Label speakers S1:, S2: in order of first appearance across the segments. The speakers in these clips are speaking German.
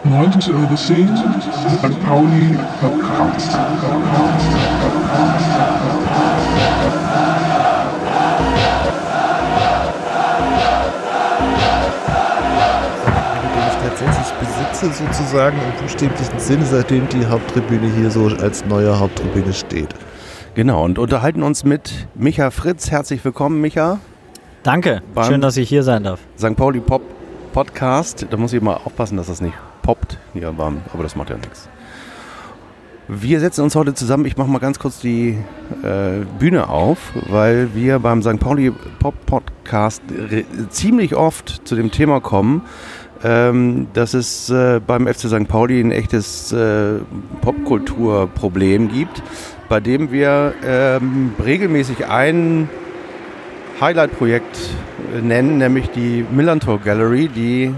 S1: 90s over the scene, St. Pauli Podcast.
S2: Den ich tatsächlich besitze, sozusagen im buchstäblichen Sinne, seitdem die Haupttribüne hier so als neue Haupttribüne steht.
S3: Genau, und unterhalten uns mit Micha Fritz. Herzlich willkommen, Micha.
S4: Danke, schön, dass ich hier sein darf.
S3: St. Pauli Pop Podcast. Da muss ich mal aufpassen, dass das nicht poppt hier aber das macht ja nichts. Wir setzen uns heute zusammen. Ich mache mal ganz kurz die Bühne auf, weil wir beim St. Pauli Pop Podcast ziemlich oft zu dem Thema kommen, dass es beim FC St. Pauli ein echtes Popkulturproblem gibt, bei dem wir regelmäßig ein Highlight-Projekt nennen, nämlich die Millantor Gallery, die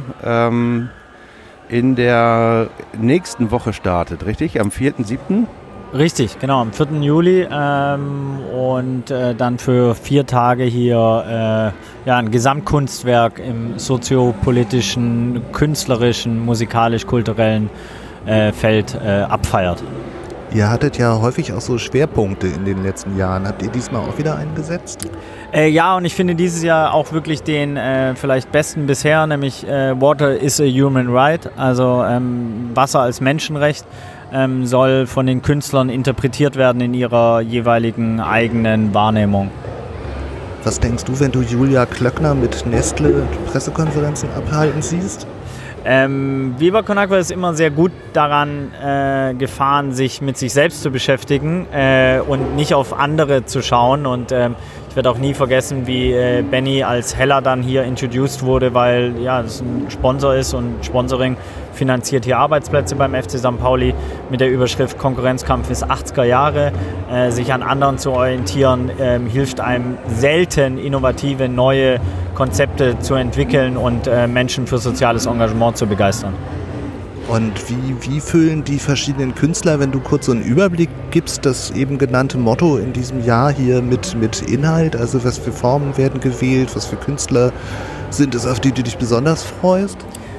S3: in der nächsten Woche startet, richtig? Am 4.7.?
S4: Richtig, genau, am 4. Juli und dann für 4 Tage hier ein Gesamtkunstwerk im soziopolitischen, künstlerischen, musikalisch-kulturellen Feld abfeiert.
S2: Ihr hattet ja häufig auch so Schwerpunkte in den letzten Jahren. Habt ihr diesmal auch wieder einen gesetzt?
S4: Ja, und ich finde dieses Jahr auch wirklich den vielleicht besten bisher, nämlich Water is a Human Right, also Wasser als Menschenrecht soll von den Künstlern interpretiert werden in ihrer jeweiligen eigenen Wahrnehmung.
S2: Was denkst du, wenn du Julia Klöckner mit Nestle Pressekonferenzen abhalten siehst?
S4: Viva Con Agua ist immer sehr gut daran gefahren, sich mit sich selbst zu beschäftigen und nicht auf andere zu schauen. Und ich werde auch nie vergessen, wie Benny als Heller dann hier introduced wurde, weil das ein Sponsor ist und Sponsoring finanziert hier Arbeitsplätze beim FC St. Pauli mit der Überschrift Konkurrenzkampf ist 80er Jahre. Sich an anderen zu orientieren, hilft einem selten, innovative, neue Konzepte zu entwickeln und Menschen für soziales Engagement zu begeistern.
S2: Und wie füllen die verschiedenen Künstler, wenn du kurz so einen Überblick gibst, das eben genannte Motto in diesem Jahr hier mit Inhalt? Also was für Formen werden gewählt, was für Künstler sind es, auf die du dich besonders freust?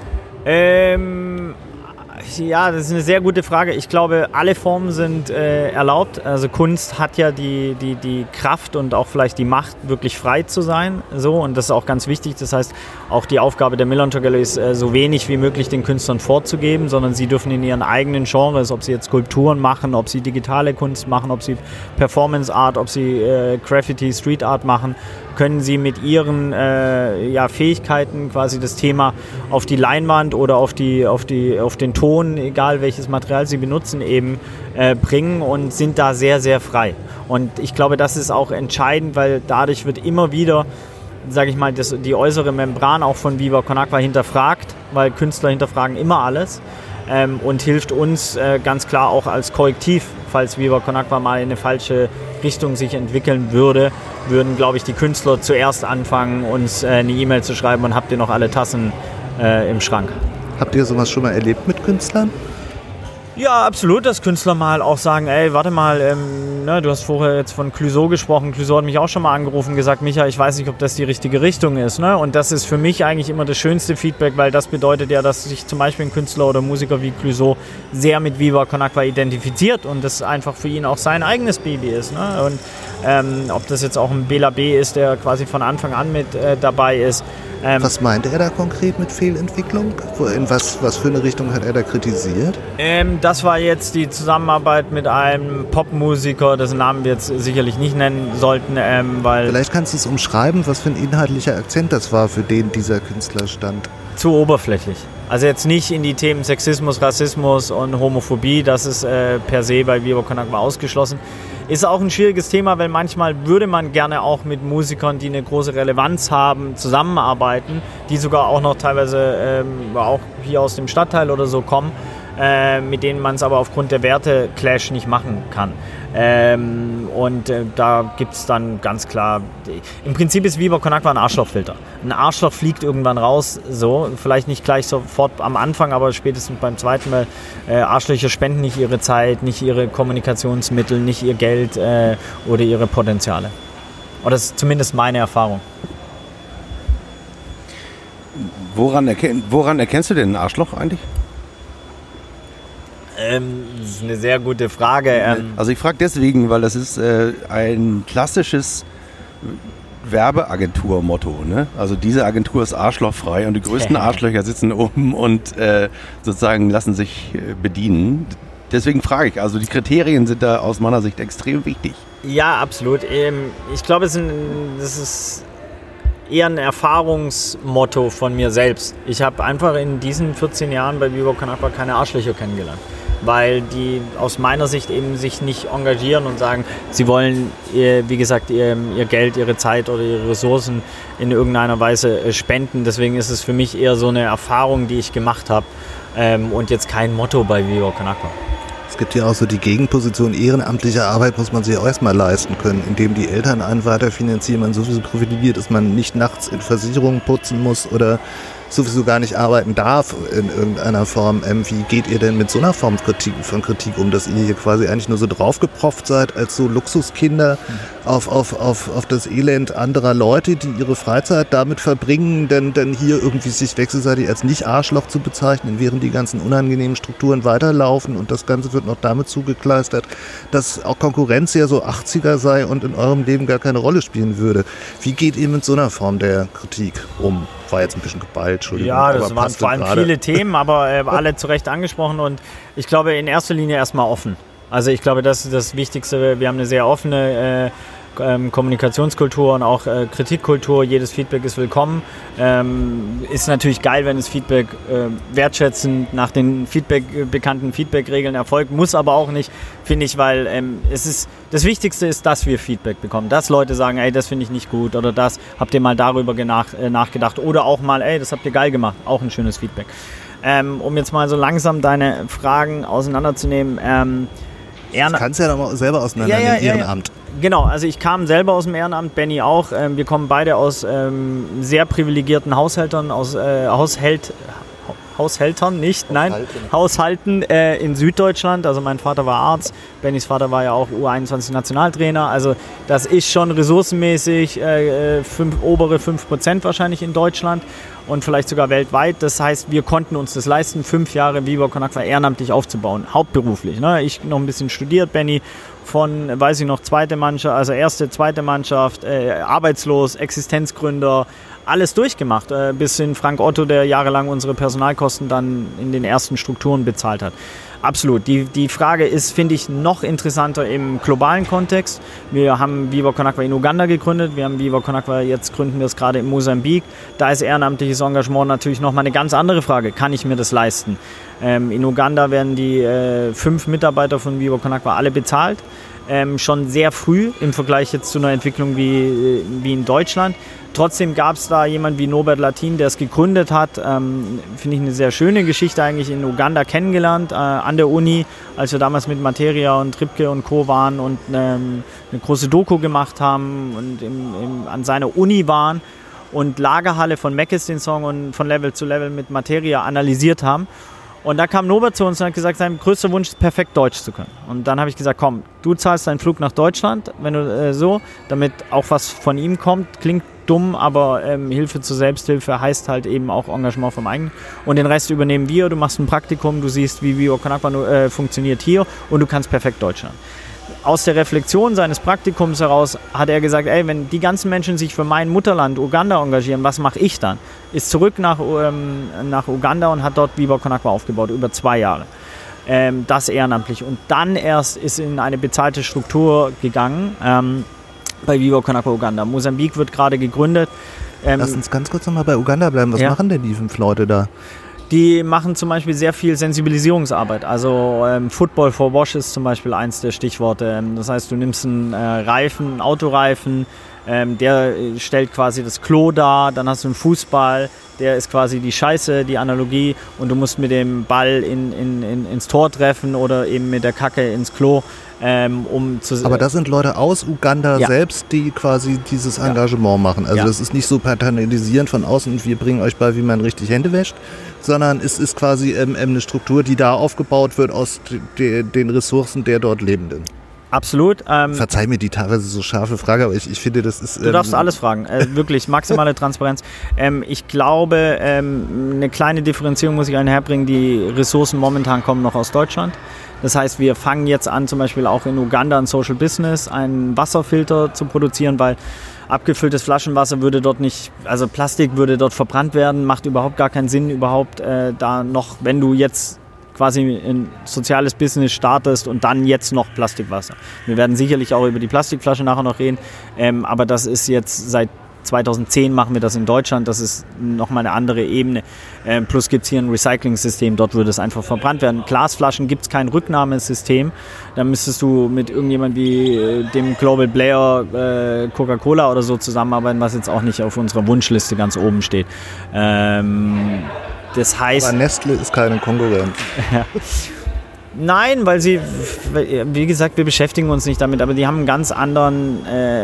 S4: Ja, das ist eine sehr gute Frage. Ich glaube, alle Formen sind erlaubt. Also Kunst hat ja die Kraft und auch vielleicht die Macht, wirklich frei zu sein. So, und das ist auch ganz wichtig. Das heißt, auch die Aufgabe der Millantor Gallery ist, so wenig wie möglich den Künstlern vorzugeben, sondern sie dürfen in ihren eigenen Genres, ob sie jetzt Skulpturen machen, ob sie digitale Kunst machen, ob sie Performance Art, ob sie Graffiti, Street Art machen, können sie mit ihren Fähigkeiten quasi das Thema auf die Leinwand oder auf den Ton, egal welches Material sie benutzen, eben bringen und sind da sehr, sehr frei. Und ich glaube, das ist auch entscheidend, weil dadurch wird immer wieder, sage ich mal, die äußere Membran auch von Viva Con Agua hinterfragt, weil Künstler hinterfragen immer alles. Und hilft uns ganz klar auch als Korrektiv, falls Viva Con Agua mal in eine falsche Richtung sich entwickeln würde, würden, glaube ich, die Künstler zuerst anfangen, uns eine E-Mail zu schreiben und habt ihr noch alle Tassen im Schrank.
S2: Habt ihr sowas schon mal erlebt mit Künstlern?
S4: Ja, absolut, dass Künstler mal auch sagen, ey, warte mal, du hast vorher jetzt von Clouseau gesprochen. Clouseau hat mich auch schon mal angerufen und gesagt, Micha, ich weiß nicht, ob das die richtige Richtung ist. Ne? Und das ist für mich eigentlich immer das schönste Feedback, weil das bedeutet ja, dass sich zum Beispiel ein Künstler oder Musiker wie Clouseau sehr mit Viva Con Agua identifiziert und das einfach für ihn auch sein eigenes Baby ist. Ne? Und ob das jetzt auch ein Bela B. ist, der quasi von Anfang an mit dabei ist.
S2: Was meinte er da konkret mit Fehlentwicklung? In was für eine Richtung hat er da kritisiert?
S4: Das war jetzt die Zusammenarbeit mit einem Popmusiker, dessen Namen wir jetzt sicherlich nicht nennen sollten, weil...
S2: Vielleicht kannst du es umschreiben, was für ein inhaltlicher Akzent das war, für den dieser Künstler stand.
S4: Zu oberflächlich. Also jetzt nicht in die Themen Sexismus, Rassismus und Homophobie, das ist per se bei Viva Con Agua ausgeschlossen. Ist auch ein schwieriges Thema, weil manchmal würde man gerne auch mit Musikern, die eine große Relevanz haben, zusammenarbeiten, die sogar auch noch teilweise auch hier aus dem Stadtteil oder so kommen, mit denen man es aber aufgrund der Werte-Clash nicht machen kann. Da gibt es dann ganz klar, im Prinzip ist Viva Con Agua ein Arschlochfilter. Ein Arschloch fliegt irgendwann raus, so, vielleicht nicht gleich sofort am Anfang, aber spätestens beim zweiten Mal. Arschlöcher spenden nicht ihre Zeit, nicht ihre Kommunikationsmittel, nicht ihr Geld oder ihre Potenziale. Oder das ist zumindest meine Erfahrung.
S3: Woran erkennst du denn ein Arschloch eigentlich?
S4: Das ist eine sehr gute Frage.
S3: Also ich frage deswegen, weil das ist ein klassisches Werbeagentur-Motto. Ne? Also diese Agentur ist arschlochfrei und die größten Arschlöcher sitzen oben und sozusagen lassen sich bedienen. Deswegen frage ich, also die Kriterien sind da aus meiner Sicht extrem wichtig.
S4: Ja, absolut. Ich glaube, das ist eher ein Erfahrungsmotto von mir selbst. Ich habe einfach in diesen 14 Jahren bei Viva Con Agua keine Arschlöcher kennengelernt, weil die aus meiner Sicht eben sich nicht engagieren und sagen, sie wollen, wie gesagt, ihr Geld, ihre Zeit oder ihre Ressourcen in irgendeiner Weise spenden. Deswegen ist es für mich eher so eine Erfahrung, die ich gemacht habe und jetzt kein Motto bei Viva Con Agua.
S2: Es gibt ja auch so die Gegenposition, ehrenamtliche Arbeit muss man sich auch erstmal leisten können, indem die Eltern einen weiterfinanzieren, man sowieso privilegiert ist, man nicht nachts in Versicherungen putzen muss oder sowieso gar nicht arbeiten darf in irgendeiner Form. Wie geht ihr denn mit so einer Form von Kritik um, dass ihr hier quasi eigentlich nur so draufgepropft seid als so Luxuskinder auf das Elend anderer Leute, die ihre Freizeit damit verbringen, denn hier irgendwie sich wechselseitig als nicht Arschloch zu bezeichnen, während die ganzen unangenehmen Strukturen weiterlaufen und das Ganze wird noch damit zugekleistert, dass auch Konkurrenz ja so 80er sei und in eurem Leben gar keine Rolle spielen würde. Wie geht ihr mit so einer Form der Kritik um? War jetzt ein bisschen geballt, Entschuldigung.
S4: Ja, das waren vor allem viele Themen, aber alle zu Recht angesprochen und ich glaube in erster Linie erstmal offen. Also ich glaube, das ist das Wichtigste. Wir haben eine sehr offene Kommunikationskultur und auch Kritikkultur. Jedes Feedback ist willkommen. Ist natürlich geil, wenn das Feedback wertschätzend nach den bekannten Feedback-Regeln erfolgt. Muss aber auch nicht, finde ich, weil das Wichtigste ist, dass wir Feedback bekommen. Dass Leute sagen, ey, das finde ich nicht gut oder das habt ihr mal darüber nachgedacht oder auch mal, ey, das habt ihr geil gemacht. Auch ein schönes Feedback. Um jetzt mal so langsam deine Fragen auseinanderzunehmen.
S2: Das kannst du ja noch mal selber auseinandernehmen, Ehrenamt.
S4: Genau, also ich kam selber aus dem Ehrenamt, Benny auch. Wir kommen beide aus sehr privilegierten Haushalten in Süddeutschland. Also mein Vater war Arzt, Bennys Vater war ja auch U21-Nationaltrainer. Also das ist schon ressourcenmäßig obere 5% wahrscheinlich in Deutschland und vielleicht sogar weltweit. Das heißt, wir konnten uns das leisten, 5 Jahre Viva Con Agua ehrenamtlich aufzubauen, hauptberuflich. Ne? Ich noch ein bisschen studiert, Benny von, weiß ich noch, zweite Mannschaft, also erste, zweite Mannschaft, arbeitslos, Existenzgründer, alles durchgemacht, bis hin Frank Otto, der jahrelang unsere Personalkosten dann in den ersten Strukturen bezahlt hat. Absolut. Die Frage ist, finde ich, noch interessanter im globalen Kontext. Wir haben Viva Con Agua in Uganda gegründet. Wir haben Viva Con Agua, jetzt gründen wir es gerade in Mosambik. Da ist ehrenamtliches Engagement natürlich nochmal eine ganz andere Frage. Kann ich mir das leisten? In Uganda werden die 5 Mitarbeiter von Viva Con Agua alle bezahlt. Schon sehr früh im Vergleich jetzt zu einer Entwicklung wie in Deutschland. Trotzdem gab es da jemanden wie Norbert Latin, der es gegründet hat. Finde ich eine sehr schöne Geschichte eigentlich in Uganda kennengelernt, an der Uni, als wir damals mit Materia und Tripke und Co. waren und eine große Doku gemacht haben und an seiner Uni waren und Lagerhalle von Meckes den Song und von Level zu Level mit Materia analysiert haben. Und da kam Norbert zu uns und hat gesagt, sein größter Wunsch ist, perfekt Deutsch zu können. Und dann habe ich gesagt, komm, du zahlst deinen Flug nach Deutschland, wenn du damit auch was von ihm kommt. Klingt dumm, aber Hilfe zur Selbsthilfe heißt halt eben auch Engagement vom eigenen. Und den Rest übernehmen wir. Du machst ein Praktikum, du siehst, wie Viva Con Agua funktioniert hier und du kannst perfekt Deutsch lernen. Aus der Reflexion seines Praktikums heraus hat er gesagt, ey, wenn die ganzen Menschen sich für mein Mutterland Uganda engagieren, was mache ich dann? Ist zurück nach Uganda und hat dort Viva Con Agua aufgebaut, über 2 Jahre. Das ehrenamtlich. Und dann erst ist in eine bezahlte Struktur gegangen bei Viva Con Agua Uganda. Mosambik wird gerade gegründet.
S2: Lass uns ganz kurz nochmal bei Uganda bleiben. Was machen denn die 5 Leute da?
S4: Die machen zum Beispiel sehr viel Sensibilisierungsarbeit. Also Football for Wash ist zum Beispiel eins der Stichworte. Das heißt, du nimmst einen einen Autoreifen, der stellt quasi das Klo dar, dann hast du einen Fußball, der ist quasi die Scheiße, die Analogie und du musst mit dem Ball ins Tor treffen oder eben mit der Kacke ins Klo.
S2: Aber das sind Leute aus Uganda selbst, die quasi dieses Engagement machen. Also das ist nicht so paternalisierend von außen, wir bringen euch bei, wie man richtig Hände wäscht, sondern es ist quasi eine Struktur, die da aufgebaut wird aus den Ressourcen der dort Lebenden.
S4: Absolut.
S2: Verzeih mir die teilweise so scharfe Frage, aber ich finde, das ist...
S4: Du darfst alles fragen. Wirklich, maximale Transparenz. Ich glaube, eine kleine Differenzierung muss ich einherbringen. Die Ressourcen momentan kommen noch aus Deutschland. Das heißt, wir fangen jetzt an, zum Beispiel auch in Uganda ein Social Business, einen Wasserfilter zu produzieren, weil abgefülltes Flaschenwasser würde dort nicht, also Plastik würde dort verbrannt werden, macht überhaupt gar keinen Sinn, überhaupt da noch, wenn du jetzt quasi ein soziales Business startest und dann jetzt noch Plastikwasser. Wir werden sicherlich auch über die Plastikflasche nachher noch reden, aber das ist jetzt seit 2010 machen wir das in Deutschland, das ist nochmal eine andere Ebene. Plus gibt es hier ein Recycling-System, dort würde es einfach verbrannt werden. Glasflaschen gibt es kein Rücknahmesystem, da müsstest du mit irgendjemand wie dem Global Player Coca-Cola oder so zusammenarbeiten, was jetzt auch nicht auf unserer Wunschliste ganz oben steht. Das heißt,
S2: aber Nestle ist keine Konkurrenz.
S4: Nein, weil sie, wie gesagt, wir beschäftigen uns nicht damit, aber die haben einen ganz anderen,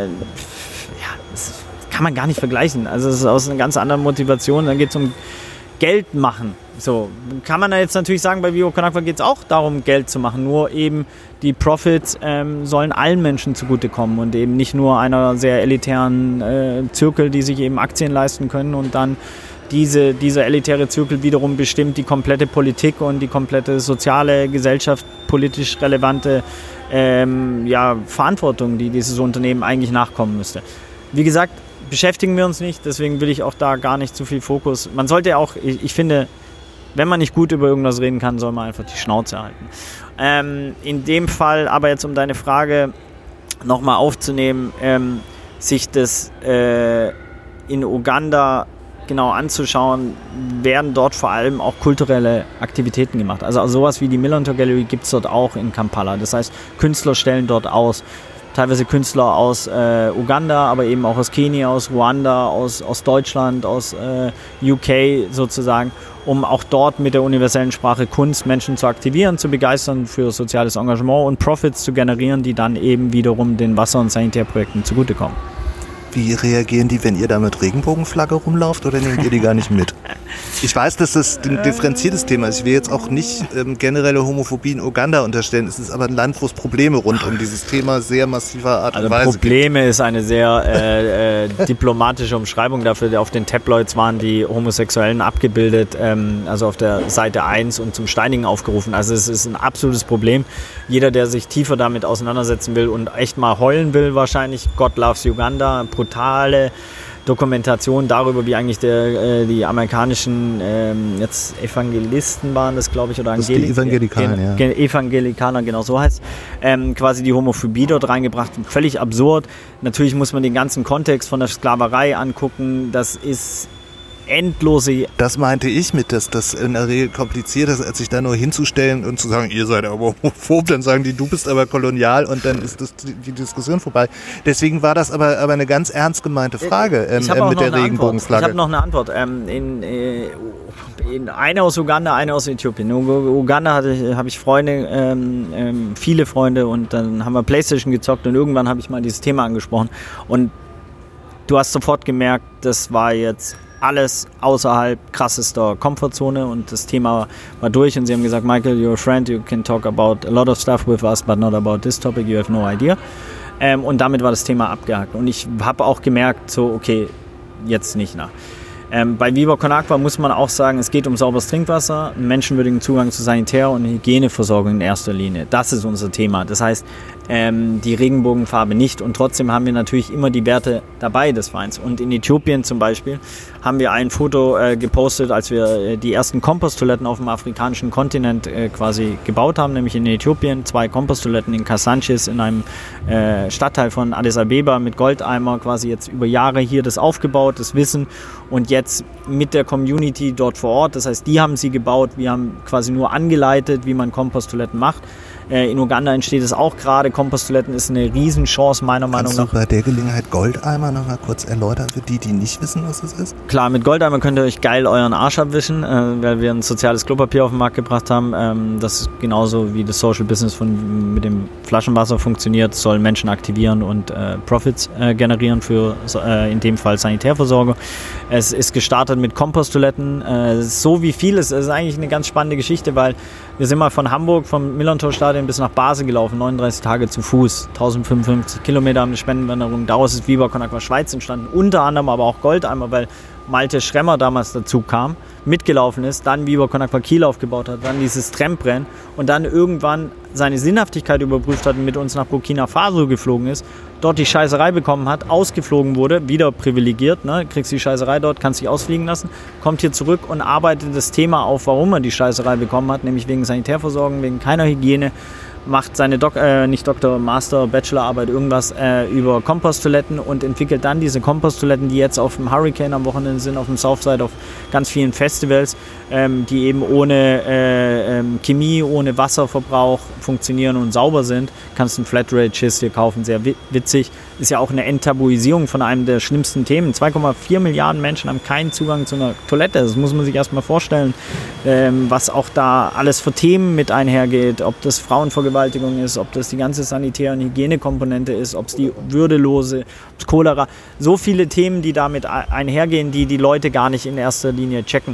S4: das kann man gar nicht vergleichen. Also es ist aus einer ganz anderen Motivation, dann geht es um Geld machen. So, kann man da jetzt natürlich sagen, bei Viva Con Agua geht es auch darum, Geld zu machen, nur eben die Profits sollen allen Menschen zugutekommen und eben nicht nur einer sehr elitären Zirkel, die sich eben Aktien leisten können und dann dieser elitäre Zirkel wiederum bestimmt die komplette Politik und die komplette soziale, Gesellschaft, politisch relevante Verantwortung, die dieses Unternehmen eigentlich nachkommen müsste. Wie gesagt, beschäftigen wir uns nicht, deswegen will ich auch da gar nicht zu viel Fokus. Man sollte auch, ich finde, wenn man nicht gut über irgendwas reden kann, soll man einfach die Schnauze halten. In dem Fall, aber jetzt um deine Frage nochmal aufzunehmen, sich das in Uganda genau anzuschauen, werden dort vor allem auch kulturelle Aktivitäten gemacht. Also sowas wie die Millantor Gallery gibt es dort auch in Kampala. Das heißt, Künstler stellen dort aus, teilweise Künstler aus Uganda, aber eben auch aus Kenia, aus Ruanda, aus Deutschland, aus UK sozusagen, um auch dort mit der universellen Sprache Kunst Menschen zu aktivieren, zu begeistern für soziales Engagement und Profits zu generieren, die dann eben wiederum den Wasser- und Sanitärprojekten zugutekommen.
S2: Wie reagieren die, wenn ihr da mit Regenbogenflagge rumlauft oder nehmt ihr die gar nicht mit? Ich weiß, dass das ein differenziertes Thema ist. Ich will jetzt auch nicht generelle Homophobie in Uganda unterstellen. Es ist aber ein Land, wo es Probleme rund um dieses Thema sehr massiver Art und Weise gibt.
S4: Probleme ist eine sehr diplomatische Umschreibung dafür. Auf den Tabloids waren die Homosexuellen abgebildet, also auf der Seite 1 und zum Steinigen aufgerufen. Also es ist ein absolutes Problem. Jeder, der sich tiefer damit auseinandersetzen will und echt mal heulen will, wahrscheinlich, God Loves Uganda, brutale Dokumentation darüber, wie eigentlich die amerikanischen jetzt Evangelisten waren das, glaube ich, oder
S2: Evangelikaner,
S4: Evangelikaner, genau so heißt quasi die Homophobie dort reingebracht. Völlig absurd. Natürlich muss man den ganzen Kontext von der Sklaverei angucken. Das ist endlose...
S2: Das meinte ich mit, dass das in der Regel kompliziert ist, als sich da nur hinzustellen und zu sagen, ihr seid aber homophob, dann sagen die, du bist aber kolonial und dann ist das die Diskussion vorbei. Deswegen war das aber eine ganz ernst gemeinte Frage mit der Regenbogenflagge.
S4: Ich habe noch eine Antwort. Eine aus Uganda, eine aus Äthiopien. In Uganda habe ich Freunde, viele Freunde und dann haben wir Playstation gezockt und irgendwann habe ich mal dieses Thema angesprochen und du hast sofort gemerkt, das war jetzt alles außerhalb krassester Komfortzone und das Thema war durch und sie haben gesagt, Michael, you're a friend, you can talk about a lot of stuff with us, but not about this topic, you have no idea. Und damit war das Thema abgehakt und ich habe auch gemerkt, so okay, jetzt nicht nach. Bei Viva Con Agua muss man auch sagen, es geht um sauberes Trinkwasser, menschenwürdigen Zugang zu Sanitär- und Hygieneversorgung in erster Linie. Das ist unser Thema. Das heißt, die Regenbogenfarbe nicht. Und trotzdem haben wir natürlich immer die Werte dabei des Vereins. Und in Äthiopien zum Beispiel haben wir ein Foto gepostet, als wir die ersten Komposttoiletten auf dem afrikanischen Kontinent quasi gebaut haben, nämlich in Äthiopien. 2 Komposttoiletten in Kasanchis, in einem Stadtteil von Addis Abeba mit Goldeimer, quasi jetzt über Jahre hier das aufgebaut, das Wissen. Und jetzt mit der Community dort vor Ort, das heißt, die haben sie gebaut, wir haben quasi nur angeleitet, wie man Komposttoiletten macht. In Uganda entsteht es auch gerade. Komposttoiletten ist eine Riesenchance, meiner Meinung nach.
S2: Kannst du bei der Gelegenheit Goldeimer noch mal kurz erläutern, für die nicht wissen, was es ist?
S4: Klar, mit Goldeimer könnt ihr euch geil euren Arsch abwischen, weil wir ein soziales Klopapier auf den Markt gebracht haben. Das ist genauso wie das Social Business mit dem Flaschenwasser funktioniert, soll Menschen aktivieren und Profits generieren für in dem Fall Sanitärversorgung. Es ist gestartet mit Komposttoiletten, so wie viel es ist eigentlich eine ganz spannende Geschichte, weil wir sind mal von Hamburg, vom Millantor Stadion Italien bis nach Basel gelaufen, 39 Tage zu Fuß, 1055 Kilometer haben die Spendenwanderung. Daraus ist Viva Con Aqua Schweiz entstanden, unter anderem aber auch Goldeimer, weil Malte Schremmer damals dazu kam, mitgelaufen ist, dann Viva Con Aqua Kiel aufgebaut hat, dann dieses Tramprennen und dann irgendwann seine Sinnhaftigkeit überprüft hat und mit uns nach Burkina Faso geflogen ist, dort die Scheißerei bekommen hat, ausgeflogen wurde, wieder privilegiert, ne? Kriegst die Scheißerei dort, kannst dich ausfliegen lassen, kommt hier zurück und arbeitet das Thema auf, warum er die Scheißerei bekommen hat, nämlich wegen Sanitärversorgung, wegen keiner Hygiene, macht seine Master, Bachelorarbeit, irgendwas über Komposttoiletten und entwickelt dann diese Komposttoiletten, die jetzt auf dem Hurricane am Wochenende sind, auf dem Southside, auf ganz vielen Festivals, die eben ohne Chemie, ohne Wasserverbrauch funktionieren und sauber sind. Kannst einen Flatrate-Schiss hier kaufen, sehr witzig. Ist ja auch eine Enttabuisierung von einem der schlimmsten Themen. 2,4 Milliarden Menschen haben keinen Zugang zu einer Toilette. Das muss man sich erstmal vorstellen, was auch da alles für Themen mit einhergeht, ob das Frauenvergewaltigung ist, ob das die ganze Sanitär- und Hygienekomponente ist, ob es die Würdelose, ob es Cholera. So viele Themen, die damit einhergehen, die Leute gar nicht in erster Linie checken.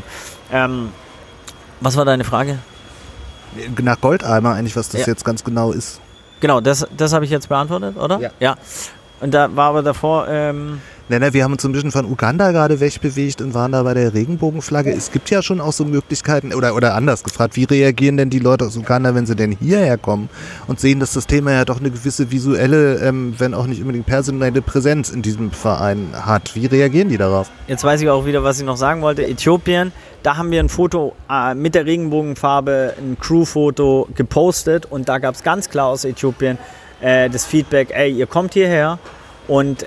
S4: Was war deine Frage?
S2: Nach Goldeimer eigentlich, was das jetzt ganz genau ist.
S4: Genau, das habe ich jetzt beantwortet, oder? Ja. Und da war aber davor...
S2: Wir haben uns so ein bisschen von Uganda gerade wegbewegt und waren da bei der Regenbogenflagge. Es gibt ja schon auch so Möglichkeiten, oder anders gefragt, wie reagieren denn die Leute aus Uganda, wenn sie denn hierher kommen und sehen, dass das Thema ja doch eine gewisse visuelle, wenn auch nicht unbedingt personelle Präsenz in diesem Verein hat. Wie reagieren die darauf?
S4: Jetzt weiß ich auch wieder, was ich noch sagen wollte. Äthiopien, da haben wir ein Foto mit der Regenbogenfarbe, ein Crew-Foto gepostet und da gab es ganz klar aus Äthiopien das Feedback, ey, ihr kommt hierher und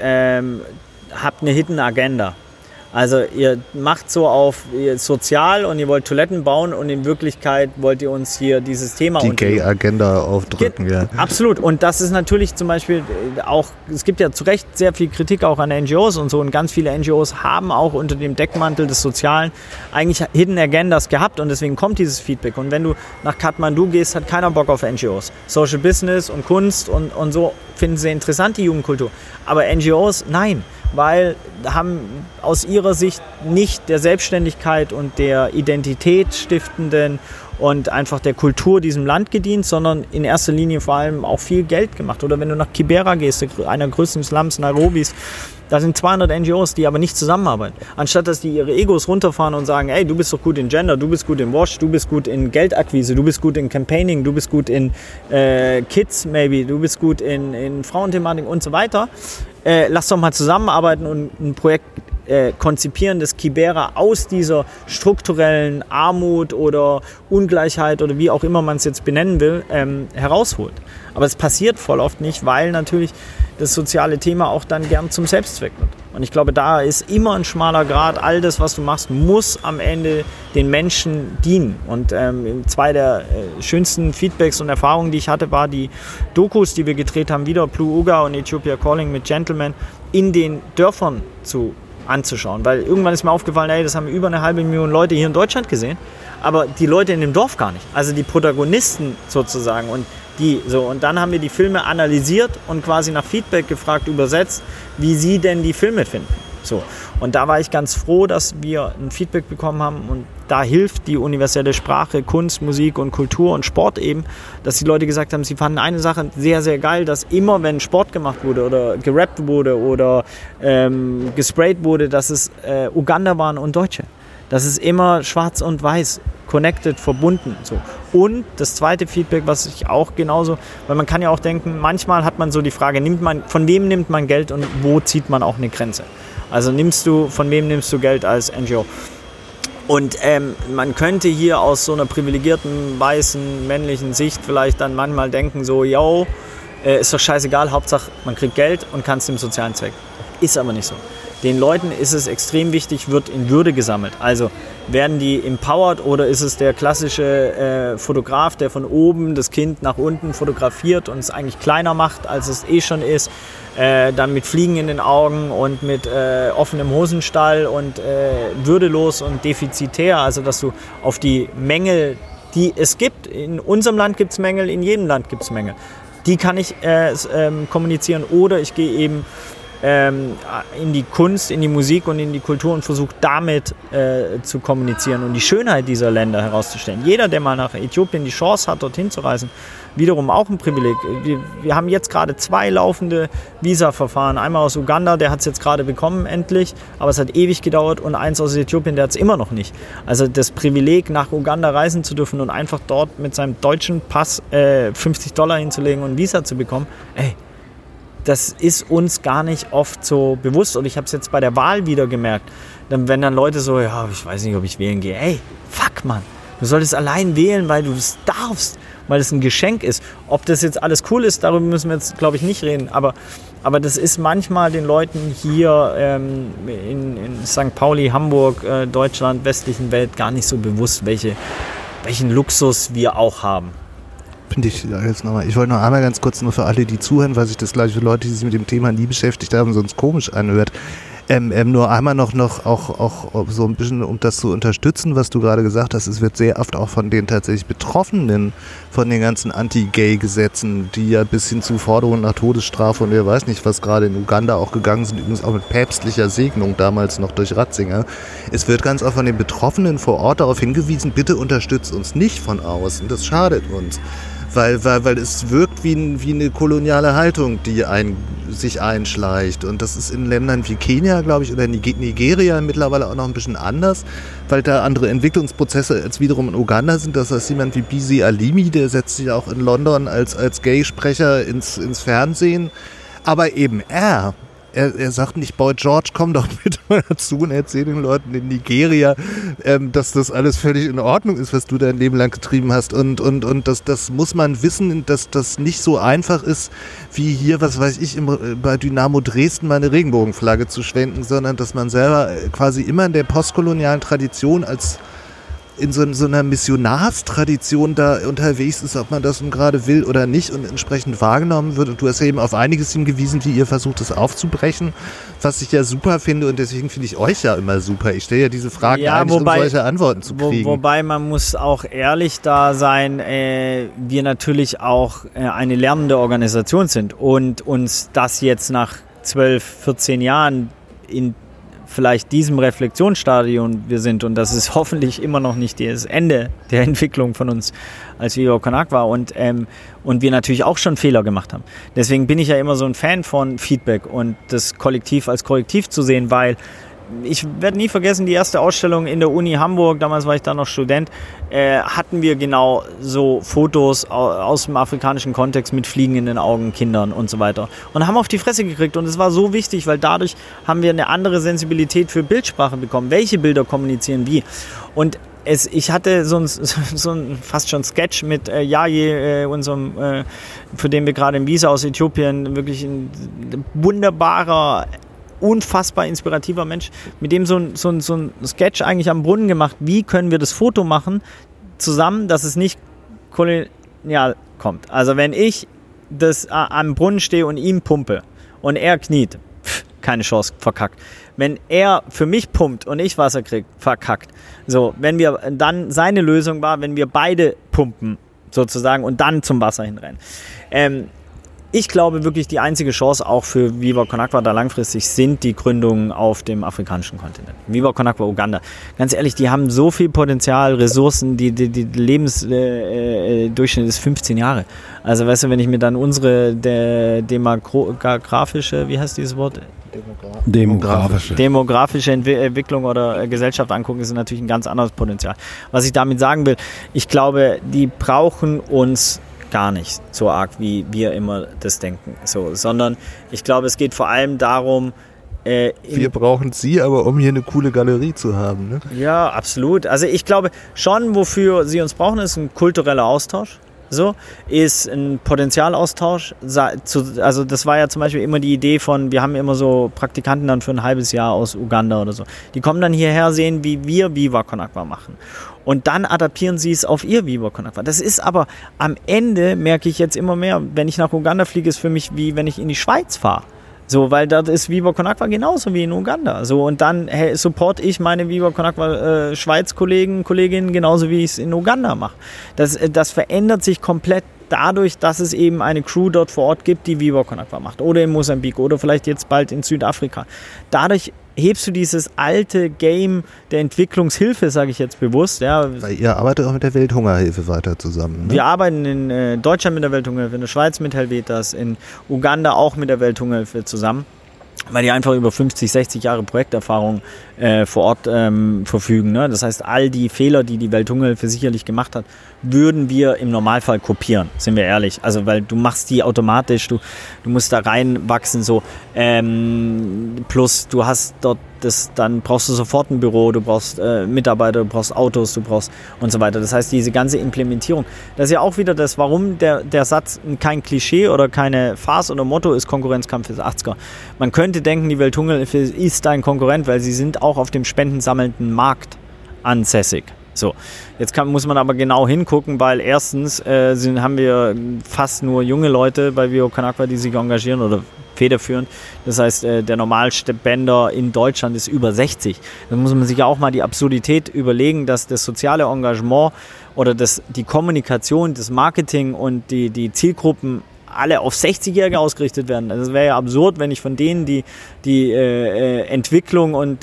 S4: habt eine Hidden Agenda. Also ihr macht so auf sozial und ihr wollt Toiletten bauen und in Wirklichkeit wollt ihr uns hier dieses Thema...
S2: Die Gay-Agenda aufdrücken, ja.
S4: Absolut. Und das ist natürlich zum Beispiel auch, es gibt ja zu Recht sehr viel Kritik auch an NGOs und so und ganz viele NGOs haben auch unter dem Deckmantel des Sozialen eigentlich Hidden Agendas gehabt und deswegen kommt dieses Feedback. Und wenn du nach Kathmandu gehst, hat keiner Bock auf NGOs. Social Business und Kunst und so finden sie interessant, die Jugendkultur. Aber NGOs, nein. Weil haben aus ihrer Sicht nicht der Selbstständigkeit und der Identität stiftenden und einfach der Kultur diesem Land gedient, sondern in erster Linie vor allem auch viel Geld gemacht. Oder wenn du nach Kibera gehst, einer größten Slums Nairobis, da sind 200 NGOs, die aber nicht zusammenarbeiten. Anstatt dass die ihre Egos runterfahren und sagen, ey, du bist doch gut in Gender, du bist gut in Wash, du bist gut in Geldakquise, du bist gut in Campaigning, du bist gut in Kids maybe, du bist gut in Frauenthematik und so weiter. Lass doch mal zusammenarbeiten und ein Projekt konzipieren, das Kibera aus dieser strukturellen Armut oder Ungleichheit oder wie auch immer man es jetzt benennen will, herausholt. Aber es passiert voll oft nicht, weil natürlich das soziale Thema auch dann gern zum Selbstzweck wird. Und ich glaube, da ist immer ein schmaler Grat. All das, was du machst, muss am Ende den Menschen dienen. Und zwei der schönsten Feedbacks und Erfahrungen, die ich hatte, war die Dokus, die wir gedreht haben, wieder Blue Uga und Ethiopia Calling mit Gentleman, in den Dörfern anzuschauen. Weil irgendwann ist mir aufgefallen, ey, das haben über 500.000 Leute hier in Deutschland gesehen, aber die Leute in dem Dorf gar nicht. Also die Protagonisten sozusagen. Und dann haben wir die Filme analysiert und quasi nach Feedback gefragt, übersetzt, wie sie denn die Filme finden. So. Und da war ich ganz froh, dass wir ein Feedback bekommen haben und da hilft die universelle Sprache, Kunst, Musik und Kultur und Sport eben, dass die Leute gesagt haben, sie fanden eine Sache sehr, sehr geil, dass immer, wenn Sport gemacht wurde oder gerappt wurde oder gesprayt wurde, dass es Uganda waren und Deutsche. Das ist immer schwarz und weiß, connected, verbunden. So. Und das zweite Feedback, was ich auch genauso, weil man kann ja auch denken, manchmal hat man so die Frage, von wem nimmt man Geld und wo zieht man auch eine Grenze? Also von wem nimmst du Geld als NGO? Und man könnte hier aus so einer privilegierten, weißen, männlichen Sicht vielleicht dann manchmal denken, so, ist doch scheißegal, Hauptsache man kriegt Geld und kann es dem sozialen Zweck. Ist aber nicht so. Den Leuten ist es extrem wichtig, wird in Würde gesammelt. Also werden die empowered oder ist es der klassische Fotograf, der von oben das Kind nach unten fotografiert und es eigentlich kleiner macht, als es schon ist, dann mit Fliegen in den Augen und mit offenem Hosenstall und würdelos und defizitär, also dass du auf die Mängel, die es gibt, in unserem Land gibt es Mängel, in jedem Land gibt es Mängel, die kann ich kommunizieren oder ich gehe eben in die Kunst, in die Musik und in die Kultur und versucht damit zu kommunizieren und die Schönheit dieser Länder herauszustellen. Jeder, der mal nach Äthiopien die Chance hat, dorthin zu reisen, wiederum auch ein Privileg. Wir haben jetzt gerade 2 laufende Visa-Verfahren. Einmal aus Uganda, der hat es jetzt gerade bekommen, endlich, aber es hat ewig gedauert, und eins aus Äthiopien, der hat es immer noch nicht. Also das Privileg, nach Uganda reisen zu dürfen und einfach dort mit seinem deutschen Pass $50 hinzulegen und ein Visa zu bekommen, das ist uns gar nicht oft so bewusst. Und ich habe es jetzt bei der Wahl wieder gemerkt. Wenn dann Leute so, ja, ich weiß nicht, ob ich wählen gehe. Ey, fuck, Mann. Du solltest allein wählen, weil du es darfst. Weil es ein Geschenk ist. Ob das jetzt alles cool ist, darüber müssen wir jetzt, glaube ich, nicht reden. Aber das ist manchmal den Leuten hier in St. Pauli, Hamburg, Deutschland, westlichen Welt gar nicht so bewusst, welchen Luxus wir auch haben.
S2: Finde ich jetzt nochmal. Ich wollte noch einmal ganz kurz nur für alle, die zuhören, weil sich das gleich für Leute, die sich mit dem Thema nie beschäftigt haben, sonst komisch anhört. Nur einmal noch auch so ein bisschen, um das zu unterstützen, was du gerade gesagt hast. Es wird sehr oft auch von den tatsächlich Betroffenen, von den ganzen Anti-Gay-Gesetzen, die ja bis hin zu Forderungen nach Todesstrafe und wer weiß nicht, was gerade in Uganda auch gegangen sind, übrigens auch mit päpstlicher Segnung damals noch durch Ratzinger. Es wird ganz oft von den Betroffenen vor Ort darauf hingewiesen, bitte unterstützt uns nicht von außen, das schadet uns. Weil es wirkt wie eine koloniale Haltung, die sich einschleicht. Und das ist in Ländern wie Kenia, glaube ich, oder Nigeria mittlerweile auch noch ein bisschen anders, weil da andere Entwicklungsprozesse als wiederum in Uganda sind. Das heißt, jemand wie Bisi Alimi, der setzt sich auch in London als Gay-Sprecher ins Fernsehen. Aber eben er sagt nicht, Boy George, komm doch bitte mal dazu und erzähl den Leuten in Nigeria, dass das alles völlig in Ordnung ist, was du dein Leben lang getrieben hast. Und das muss man wissen, dass das nicht so einfach ist, wie hier, was weiß ich, bei Dynamo Dresden mal eine Regenbogenflagge zu schwenken, sondern dass man selber quasi immer in der postkolonialen Tradition als in so einer Missionarstradition da unterwegs ist, ob man das nun gerade will oder nicht und entsprechend wahrgenommen wird. Und du hast ja eben auf einiges hingewiesen, wie ihr versucht, es aufzubrechen, was ich ja super finde und deswegen finde ich euch ja immer super. Ich stelle ja diese Fragen eigentlich, um solche Antworten zu kriegen.
S4: Wobei man muss auch ehrlich da sein, wir natürlich auch eine lernende Organisation sind und uns das jetzt nach 12, 14 Jahren in vielleicht diesem Reflexionsstadium wir sind, und das ist hoffentlich immer noch nicht das Ende der Entwicklung von uns als Viva Con Agua und wir natürlich auch schon Fehler gemacht haben. Deswegen bin ich ja immer so ein Fan von Feedback und das Kollektiv als Korrektiv zu sehen, weil ich werde nie vergessen, die erste Ausstellung in der Uni Hamburg, damals war ich da noch Student, hatten wir genau so Fotos aus dem afrikanischen Kontext mit Fliegen in den Augen, Kindern und so weiter. Und haben auf die Fresse gekriegt und es war so wichtig, weil dadurch haben wir eine andere Sensibilität für Bildsprache bekommen. Welche Bilder kommunizieren wie? Und ich hatte so ein fast schon Sketch mit Yaye, unserem, für den wir gerade im Visa aus Äthiopien, wirklich ein wunderbarer, unfassbar inspirativer Mensch, mit dem so ein Sketch eigentlich am Brunnen gemacht. Wie können wir das Foto machen zusammen, dass es nicht kolonial kommt? Also wenn ich das am Brunnen stehe und ihm pumpe und er kniet, keine Chance, verkackt. Wenn er für mich pumpt und ich Wasser kriege, verkackt. So, wenn wir dann, seine Lösung war, wenn wir beide pumpen sozusagen und dann zum Wasser hinrennen. Ich glaube wirklich, die einzige Chance auch für Viva Con Agua da langfristig sind die Gründungen auf dem afrikanischen Kontinent. Viva Con Agua Uganda. Ganz ehrlich, die haben so viel Potenzial, Ressourcen, die Lebensdurchschnitt ist 15 Jahre. Also weißt du, wenn ich mir dann unsere demografische, wie heißt dieses Wort? Demografische Entwicklung oder Gesellschaft angucken, ist natürlich ein ganz anderes Potenzial. Was ich damit sagen will, ich glaube, die brauchen uns gar nicht so arg, wie wir immer das denken. So, sondern ich glaube, es geht vor allem darum,
S2: wir brauchen sie, aber um hier eine coole Galerie zu haben. Ne?
S4: Ja, absolut. Also ich glaube schon, wofür sie uns brauchen, ist ein kultureller Austausch. So, ist ein Potenzialaustausch. Also das war ja zum Beispiel immer die Idee von, wir haben immer so Praktikanten dann für ein halbes Jahr aus Uganda oder so. Die kommen dann hierher, sehen, wie wir Viva Con Agua machen. Und dann adaptieren sie es auf ihr Viva Con Agua. Das ist aber am Ende, merke ich jetzt immer mehr, wenn ich nach Uganda fliege, ist für mich wie wenn ich in die Schweiz fahre. So, weil dort ist Viva Con Agua genauso wie in Uganda. So, und dann support ich meine Viva Con Agua Schweiz-Kollegen, Kolleginnen genauso wie ich es in Uganda mache. Das verändert sich komplett dadurch, dass es eben eine Crew dort vor Ort gibt, die Viva Con Agua macht. Oder in Mosambik oder vielleicht jetzt bald in Südafrika. Dadurch hebst du dieses alte Game der Entwicklungshilfe, sage ich jetzt bewusst. Ja.
S2: Weil ihr arbeitet auch mit der Welthungerhilfe weiter zusammen. Ne?
S4: Wir arbeiten in Deutschland mit der Welthungerhilfe, in der Schweiz mit Helvetas, in Uganda auch mit der Welthungerhilfe zusammen, weil die einfach über 50, 60 Jahre Projekterfahrung vor Ort verfügen. Ne? Das heißt, all die Fehler, die die Welthungerhilfe sicherlich gemacht hat, würden wir im Normalfall kopieren, sind wir ehrlich. Also, weil du machst die automatisch, du musst da reinwachsen, so. Plus, du hast dort dann brauchst du sofort ein Büro, du brauchst Mitarbeiter, du brauchst Autos, du brauchst und so weiter. Das heißt, diese ganze Implementierung, das ist ja auch wieder das, warum der Satz kein Klischee oder keine Farce oder Motto ist, Konkurrenzkampf ist 80er. Man könnte denken, die Welthungerhilfe ist ein Konkurrent, weil sie sind auch auf dem spendensammelnden Markt ansässig. So, jetzt muss man aber genau hingucken, weil erstens haben wir fast nur junge Leute bei Viva Con Agua, die sich engagieren oder federführend. Das heißt, der Normalspender in Deutschland ist über 60. Da muss man sich ja auch mal die Absurdität überlegen, dass das soziale Engagement oder die Kommunikation, das Marketing und die Zielgruppen alle auf 60-Jährige ausgerichtet werden. Also es wäre ja absurd, wenn ich von denen die Entwicklung und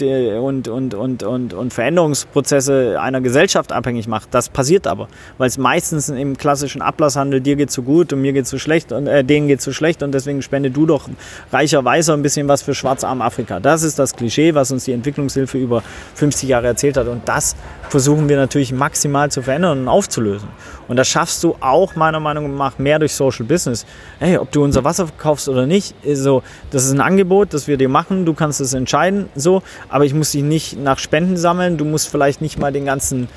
S4: Veränderungsprozesse einer Gesellschaft abhängig mache. Das passiert aber, weil es meistens im klassischen Ablasshandel, dir geht so gut und mir geht so schlecht und denen geht so schlecht und deswegen spende du doch reicher, weißer ein bisschen was für schwarzarm Afrika. Das ist das Klischee, was uns die Entwicklungshilfe über 50 Jahre erzählt hat und das versuchen wir natürlich maximal zu verändern und aufzulösen. Und das schaffst du auch meiner Meinung nach mehr durch Social Business. Hey, ob du unser Wasser verkaufst oder nicht, so, das ist ein Angebot, das wir dir machen, du kannst es entscheiden, so, aber ich muss dich nicht nach Spenden sammeln, du musst vielleicht nicht mal den ganzen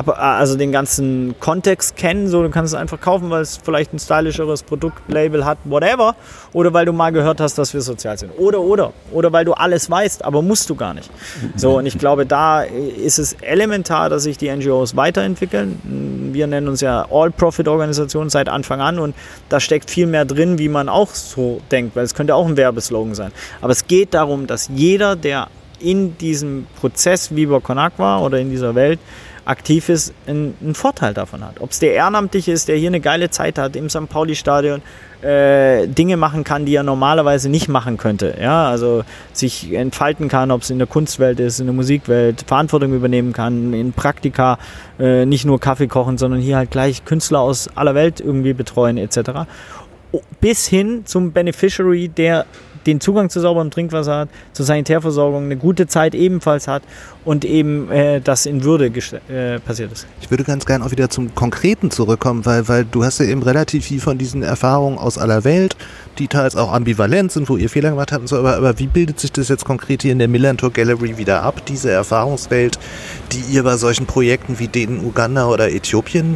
S4: Kontext kennen, so, du kannst es einfach kaufen, weil es vielleicht ein stylischeres Produktlabel hat, whatever, oder weil du mal gehört hast, dass wir sozial sind, oder weil du alles weißt, aber musst du gar nicht. So, und ich glaube, da ist es elementar, dass sich die NGOs weiterentwickeln. Wir nennen uns ja All-Profit-Organisation seit Anfang an und da steckt viel mehr drin, wie man auch so denkt, weil es könnte auch ein Werbeslogan sein. Aber es geht darum, dass jeder, der in diesem Prozess Viva Con Agua oder in dieser Welt aktiv ist, einen Vorteil davon hat. Ob es der Ehrenamtliche ist, der hier eine geile Zeit hat, im St. Pauli-Stadion Dinge machen kann, die er normalerweise nicht machen könnte. Ja, also sich entfalten kann, ob es in der Kunstwelt ist, in der Musikwelt, Verantwortung übernehmen kann, in Praktika nicht nur Kaffee kochen, sondern hier halt gleich Künstler aus aller Welt irgendwie betreuen etc. Bis hin zum Beneficiary, der den Zugang zu sauberem Trinkwasser hat, zur Sanitärversorgung, eine gute Zeit ebenfalls hat und eben das in Würde passiert ist.
S2: Ich würde ganz gerne auch wieder zum Konkreten zurückkommen, weil du hast ja eben relativ viel von diesen Erfahrungen aus aller Welt, die teils auch ambivalent sind, wo ihr Fehler gemacht habt und so, aber wie bildet sich das jetzt konkret hier in der Millantor Gallery wieder ab, diese Erfahrungswelt, die ihr bei solchen Projekten wie denen Uganda oder Äthiopien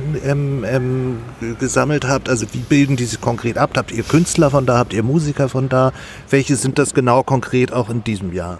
S2: gesammelt habt? Also wie bilden die sich konkret ab? Habt ihr Künstler von da, habt ihr Musiker von da? Welche sind das genau konkret auch in diesem Jahr?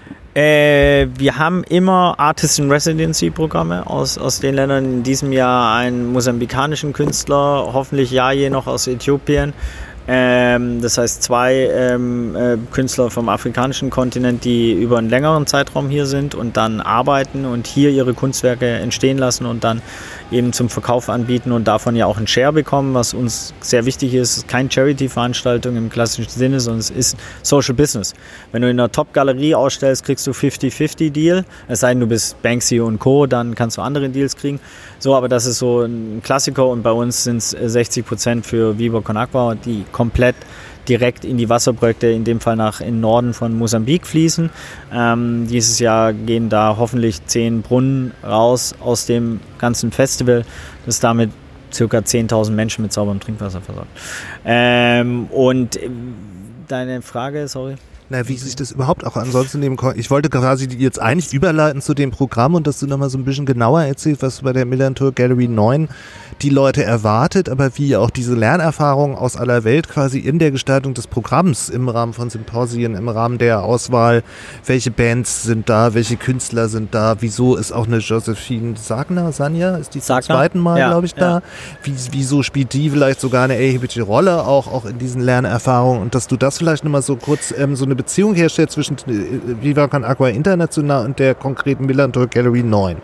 S4: Wir haben immer Artist-in-Residency-Programme aus den Ländern. In diesem Jahr einen mosambikanischen Künstler, hoffentlich je noch aus Äthiopien. Das heißt 2 Künstler vom afrikanischen Kontinent, die über einen längeren Zeitraum hier sind und dann arbeiten und hier ihre Kunstwerke entstehen lassen und dann eben zum Verkauf anbieten und davon ja auch einen Share bekommen, was uns sehr wichtig ist. Es ist keine Charity-Veranstaltung im klassischen Sinne, sondern es ist Social Business. Wenn du in einer Top-Galerie ausstellst, kriegst du 50-50-Deal. Es sei denn, du bist Banksy und Co., dann kannst du andere Deals kriegen. So, aber das ist so ein Klassiker und bei uns sind es 60% für Viva Con Agua, die komplett direkt in die Wasserprojekte, in dem Fall nach in Norden von Mosambik fließen. Dieses Jahr gehen da hoffentlich 10 Brunnen raus aus dem ganzen Festival, das damit ca. 10.000 Menschen mit sauberem Trinkwasser versorgt. Und deine Frage, sorry?
S2: Na, wie sich das überhaupt auch ansonsten ich wollte quasi jetzt eigentlich überleiten zu dem Programm und dass du nochmal so ein bisschen genauer erzählst, was bei der Millantor Gallery 9 die Leute erwartet, aber wie auch diese Lernerfahrung aus aller Welt quasi in der Gestaltung des Programms im Rahmen von Symposien, im Rahmen der Auswahl, welche Bands sind da, welche Künstler sind da, wieso ist auch eine Josephine Sanja, ist die zum zweiten Mal, glaube ich, da, wieso spielt die vielleicht sogar eine erhebliche Rolle auch in diesen Lernerfahrungen und dass du das vielleicht nochmal so kurz so eine Beziehung herstellt zwischen Viva Con Agua International und der konkreten Millantor Gallery 9.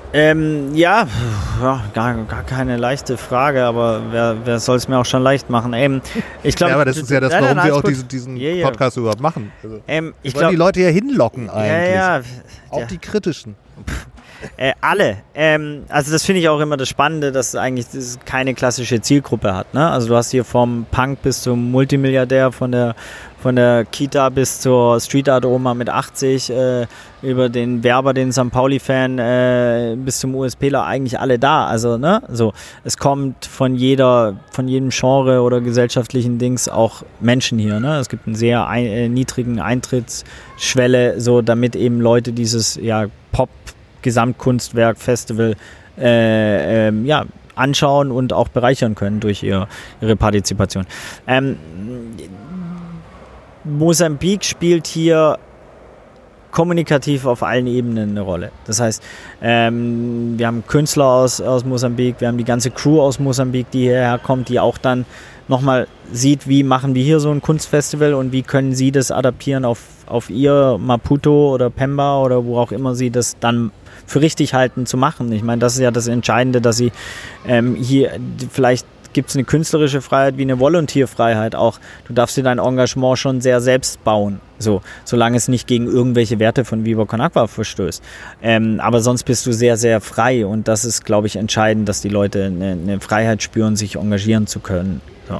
S4: Gar keine leichte Frage, aber wer soll es mir auch schon leicht machen? Ich glaub,
S2: aber das ist ja das, warum wir auch diesen Podcast überhaupt machen. Also, ich wollen die Leute ja hinlocken eigentlich. Auch die kritischen.
S4: Alle. Also das finde ich auch immer das Spannende, dass eigentlich das keine klassische Zielgruppe hat. Ne? Also du hast hier vom Punk bis zum Multimilliardär, von der Kita bis zur Street Art Oma mit 80, über den Werber, den St. Pauli-Fan bis zum USPler, eigentlich alle da. Also ne, so es kommt von jedem Genre oder gesellschaftlichen Dings auch Menschen hier. Ne? Es gibt einen sehr niedrigen Eintrittsschwelle, so damit eben Leute dieses Pop-Gesamtkunstwerk Festival anschauen und auch bereichern können durch ihre Partizipation. Mosambik spielt hier kommunikativ auf allen Ebenen eine Rolle. Das heißt, wir haben Künstler aus Mosambik, wir haben die ganze Crew aus Mosambik, die hierher kommt, die auch dann nochmal sieht, wie machen wir hier so ein Kunstfestival und wie können sie das adaptieren auf ihr Maputo oder Pemba oder wo auch immer sie das dann für richtig halten zu machen. Ich meine, das ist ja das Entscheidende, dass sie hier vielleicht gibt es eine künstlerische Freiheit wie eine Volontierfreiheit auch. Du darfst dir dein Engagement schon sehr selbst bauen, solange es nicht gegen irgendwelche Werte von Viva Con Agua verstößt. Aber sonst bist du sehr, sehr frei und das ist, glaube ich, entscheidend, dass die Leute eine Freiheit spüren, sich engagieren zu können. So.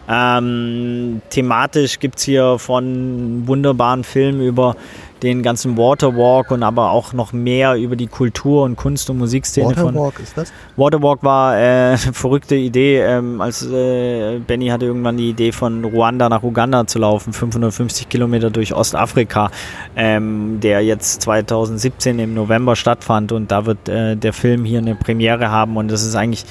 S4: Thematisch gibt es hier von wunderbaren Filmen über den ganzen Waterwalk und aber auch noch mehr über die Kultur- und Kunst- und Musikszene.
S2: Waterwalk ist das?
S4: Waterwalk war eine verrückte Idee, als Benny hatte irgendwann die Idee von Ruanda nach Uganda zu laufen, 550 Kilometer durch Ostafrika, der jetzt 2017 im November stattfand und da wird der Film hier eine Premiere haben und das ist eigentlich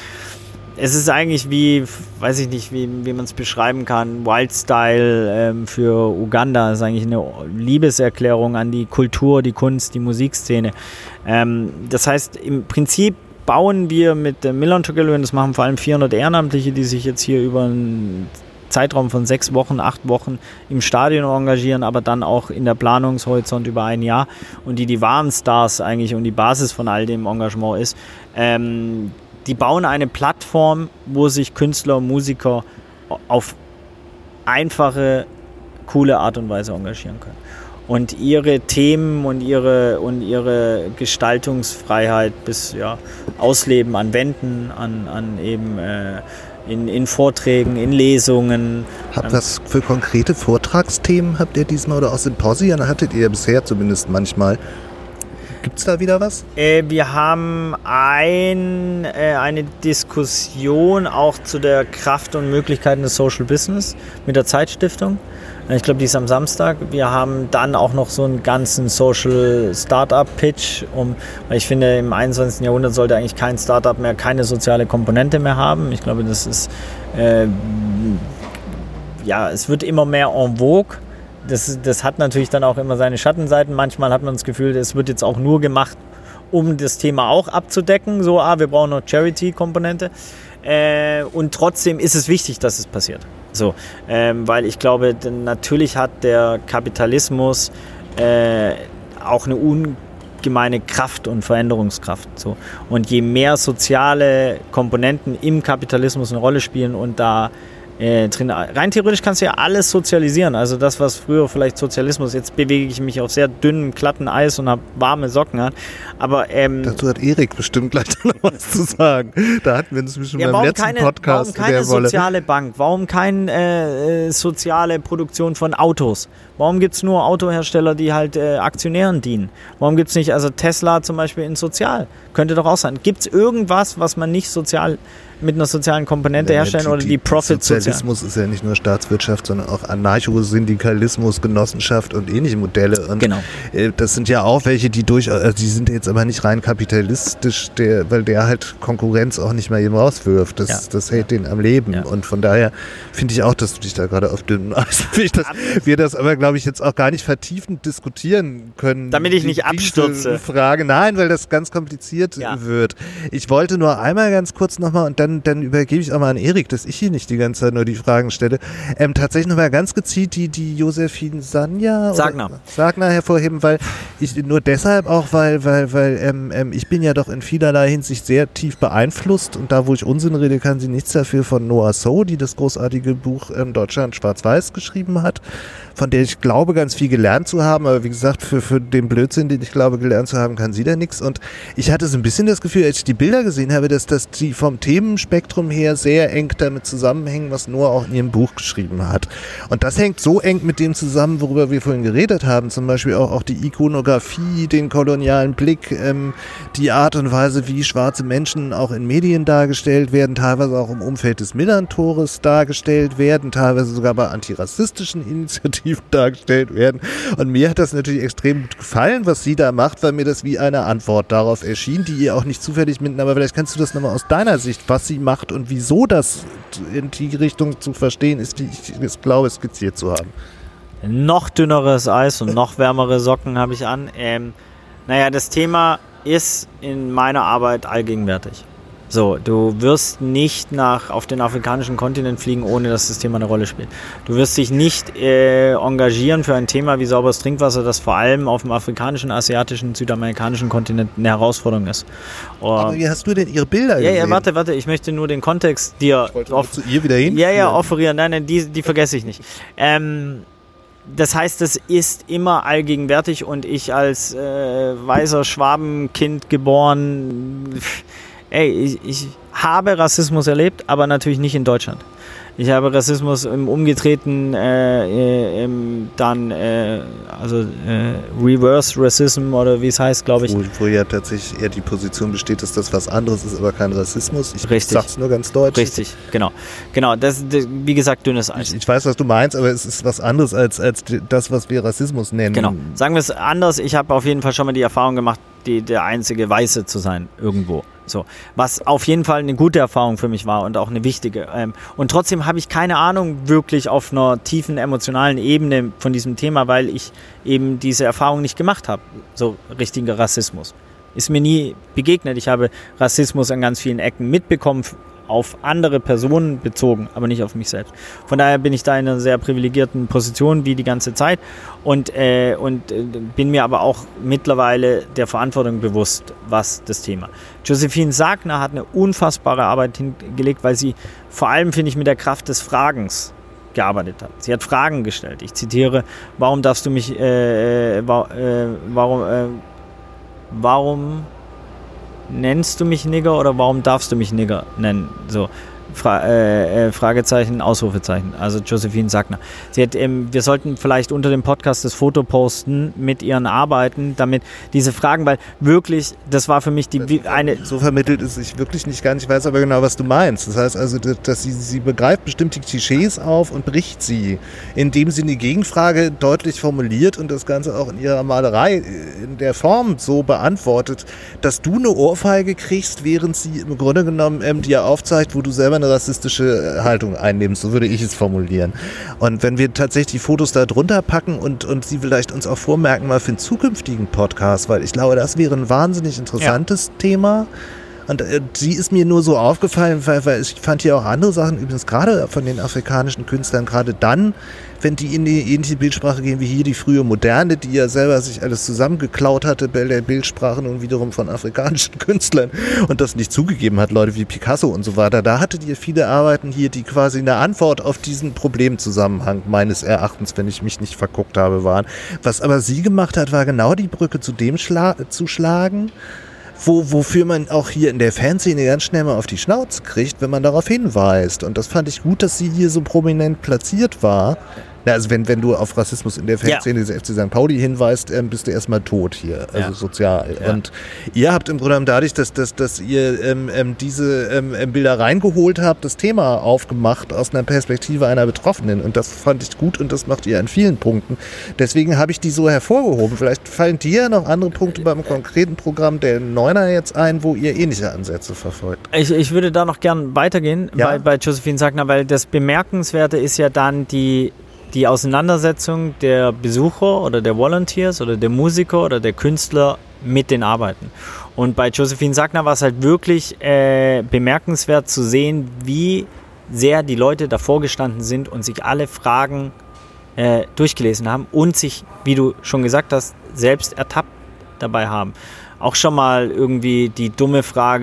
S4: wie, weiß ich nicht, wie man es beschreiben kann, Wildstyle für Uganda. Das ist eigentlich eine Liebeserklärung an die Kultur, die Kunst, die Musikszene. Das heißt, im Prinzip bauen wir mit der Millantor Gallery, und das machen vor allem 400 Ehrenamtliche, die sich jetzt hier über einen Zeitraum von 6 Wochen, 8 Wochen im Stadion engagieren, aber dann auch in der Planungshorizont über ein Jahr und die wahren Stars eigentlich und die Basis von all dem Engagement ist. Die bauen eine Plattform, wo sich Künstler und Musiker auf einfache, coole Art und Weise engagieren können. Und ihre Themen und ihre Gestaltungsfreiheit bis ausleben an Wänden, an eben in Vorträgen, in Lesungen.
S2: Was für konkrete Vortragsthemen habt ihr diesmal oder auch Symposien hattet ihr bisher zumindest manchmal? Gibt es da wieder was?
S4: Wir haben eine Diskussion auch zu der Kraft und Möglichkeiten des Social Business mit der Zeitstiftung. Ich glaube, die ist am Samstag. Wir haben dann auch noch so einen ganzen Social Startup Pitch, weil ich finde, im 21. Jahrhundert sollte eigentlich kein Startup mehr keine soziale Komponente mehr haben. Ich glaube, das ist es wird immer mehr en vogue. Das hat natürlich dann auch immer seine Schattenseiten. Manchmal hat man das Gefühl, es wird jetzt auch nur gemacht, um das Thema auch abzudecken. Wir brauchen noch Charity-Komponente. Und trotzdem ist es wichtig, dass es passiert. Weil ich glaube, natürlich hat der Kapitalismus auch eine ungemeine Kraft und Veränderungskraft. Und je mehr soziale Komponenten im Kapitalismus eine Rolle spielen und da drin. Rein theoretisch kannst du ja alles sozialisieren. Also das, was früher vielleicht Sozialismus, jetzt bewege ich mich auf sehr dünnem, glatten Eis und habe warme Socken an. Aber
S2: dazu hat Erik bestimmt gleich noch was zu sagen. Da hatten wir uns schon beim letzten Podcast.
S4: Warum keine soziale Bank? Warum keine soziale Produktion von Autos? Warum gibt es nur Autohersteller, die halt Aktionären dienen? Warum gibt es nicht, also Tesla zum Beispiel in sozial? Könnte doch auch sein. Gibt es irgendwas, was man nicht sozial mit einer sozialen Komponente herstellen oder die Profits sozial
S2: Sozialismus ist ja nicht nur Staatswirtschaft, sondern auch Anarchosyndikalismus, Genossenschaft und ähnliche Modelle. Und
S4: Genau.
S2: Das sind ja auch welche, die die sind jetzt aber nicht rein kapitalistisch, weil der halt Konkurrenz auch nicht mehr eben rauswirft. Das hält den am Leben. Ja. Und von daher finde ich auch, dass du dich da gerade auf dünnem Eis bist, dass wir das aber, glaube ich, jetzt auch gar nicht vertiefend diskutieren können.
S4: Damit ich nicht abstürze.
S2: Frage. Nein, weil das ganz kompliziert wird. Ich wollte nur einmal ganz kurz nochmal und dann übergebe ich auch mal an Erik, dass ich hier nicht die ganze Zeit nur die Fragen stelle. Tatsächlich nochmal ganz gezielt die Josephine Sagner hervorheben, weil ich nur deshalb auch, weil ich bin ja doch in vielerlei Hinsicht sehr tief beeinflusst und da, wo ich Unsinn rede, kann sie nichts dafür von Noah So, die das großartige Buch Deutschland Schwarz-Weiß geschrieben hat, von der ich glaube, ganz viel gelernt zu haben, aber wie gesagt, für den Blödsinn, den ich glaube, gelernt zu haben, kann sie da nichts. Und ich hatte so ein bisschen das Gefühl, als ich die Bilder gesehen habe, dass die vom Themenspektrum her sehr eng damit zusammenhängen, was Noah auch in ihrem Buch geschrieben hat. Und das hängt so eng mit dem zusammen, worüber wir vorhin geredet haben, zum Beispiel auch die Ikonografie, den kolonialen Blick, die Art und Weise, wie schwarze Menschen auch in Medien dargestellt werden, teilweise auch im Umfeld des Millern-Tores dargestellt werden, teilweise sogar bei antirassistischen Initiativen dargestellt werden. Und mir hat das natürlich extrem gut gefallen, was sie da macht, weil mir das wie eine Antwort darauf erschien, die ihr auch nicht zufällig mitnimmt. Aber vielleicht kannst du das nochmal aus deiner Sicht, was sie macht und wieso das in die Richtung zu verstehen ist, wie ich es glaube, skizziert zu haben.
S4: Noch dünneres Eis und noch wärmere Socken habe ich an. Das Thema ist in meiner Arbeit allgegenwärtig. So, du wirst nicht auf den afrikanischen Kontinent fliegen, ohne dass das Thema eine Rolle spielt. Du wirst dich nicht engagieren für ein Thema wie sauberes Trinkwasser, das vor allem auf dem afrikanischen, asiatischen, südamerikanischen Kontinent eine Herausforderung ist.
S2: Aber wie hast du denn ihre Bilder gesehen?
S4: Ja, warte, ich möchte nur den Kontext dir
S2: zu ihr wieder hin?
S4: Ja, offerieren. Nein, die vergesse ich nicht. Das heißt, es ist immer allgegenwärtig und ich als weißer Schwabenkind geboren... ich habe Rassismus erlebt, aber natürlich nicht in Deutschland. Ich habe Rassismus im Umgedrehten, Reverse Racism oder wie es heißt, glaube ich.
S2: Wo ja tatsächlich eher die Position besteht, dass das was anderes ist, aber kein Rassismus. Ich sag's nur ganz deutlich.
S4: Richtig, genau. Das, wie gesagt, dünnes Eis.
S2: Ich weiß, was du meinst, aber es ist was anderes als das, was wir Rassismus nennen.
S4: Genau. Sagen wir es anders. Ich habe auf jeden Fall schon mal die Erfahrung gemacht, der einzige Weiße zu sein irgendwo. So, was auf jeden Fall eine gute Erfahrung für mich war und auch eine wichtige. Und trotzdem habe ich keine Ahnung wirklich auf einer tiefen emotionalen Ebene von diesem Thema, weil ich eben diese Erfahrung nicht gemacht habe. So richtiger Rassismus. Ist mir nie begegnet. Ich habe Rassismus an ganz vielen Ecken mitbekommen, auf andere Personen bezogen, aber nicht auf mich selbst. Von daher bin ich da in einer sehr privilegierten Position wie die ganze Zeit und bin mir aber auch mittlerweile der Verantwortung bewusst, was das Thema. Josephine Sagner hat eine unfassbare Arbeit hingelegt, weil sie vor allem, finde ich, mit der Kraft des Fragens gearbeitet hat. Sie hat Fragen gestellt. Ich zitiere, warum darfst du mich, warum nennst du mich Nigger oder warum darfst du mich Nigger nennen? So, Fragezeichen, Ausrufezeichen. Also Josephine Sagner. Sie hat, wir sollten vielleicht unter dem Podcast das Foto posten mit ihren Arbeiten, damit diese Fragen, weil wirklich, das war für mich eine...
S2: So vermittelt ist ich wirklich nicht gar nicht, ich weiß aber genau, was du meinst. Das heißt also, dass sie begreift bestimmte Klischees auf und bricht sie, indem sie eine Gegenfrage deutlich formuliert und das Ganze auch in ihrer Malerei in der Form so beantwortet, dass du eine Ohrfeige kriegst, während sie im Grunde genommen dir aufzeigt, wo du selber eine rassistische Haltung einnimmst, so würde ich es formulieren. Und wenn wir tatsächlich die Fotos da drunter packen und sie vielleicht uns auch vormerken mal für einen zukünftigen Podcast, weil ich glaube, das wäre ein wahnsinnig interessantes Thema. Und sie ist mir nur so aufgefallen, weil ich fand hier auch andere Sachen, übrigens gerade von den afrikanischen Künstlern, gerade dann, wenn die in die ähnliche Bildsprache gehen wie hier die frühe Moderne, die ja selber sich alles zusammengeklaut hatte bei der Bildsprache nun wiederum von afrikanischen Künstlern und das nicht zugegeben hat, Leute wie Picasso und so weiter. Da hattet ihr viele Arbeiten hier, die quasi eine Antwort auf diesen Problemzusammenhang meines Erachtens, wenn ich mich nicht verguckt habe, waren. Was aber sie gemacht hat, war genau die Brücke zu dem zu schlagen, wofür man auch hier in der Fanszene ganz schnell mal auf die Schnauze kriegt, wenn man darauf hinweist. Und das fand ich gut, dass sie hier so prominent platziert war, Na, also wenn du auf Rassismus in der Fanszene des FC St. Pauli hinweist, bist du erstmal tot hier, also sozial. Ja. Und ihr habt im Grunde genommen dadurch, dass ihr diese Bilder reingeholt habt, das Thema aufgemacht aus einer Perspektive einer Betroffenen. Und das fand ich gut und das macht ihr an vielen Punkten. Deswegen habe ich die so hervorgehoben. Vielleicht fallen dir noch andere Punkte beim konkreten Programm der Neuner jetzt ein, wo ihr ähnliche Ansätze verfolgt.
S4: Ich würde da noch gern weitergehen bei Josephine Sackner, weil das Bemerkenswerte ist ja dann die Auseinandersetzung der Besucher oder der Volunteers oder der Musiker oder der Künstler mit den Arbeiten. Und bei Josephine Sackner war es halt wirklich bemerkenswert zu sehen, wie sehr die Leute davor gestanden sind und sich alle Fragen durchgelesen haben und sich, wie du schon gesagt hast, selbst ertappt dabei haben. Auch schon mal irgendwie die dumme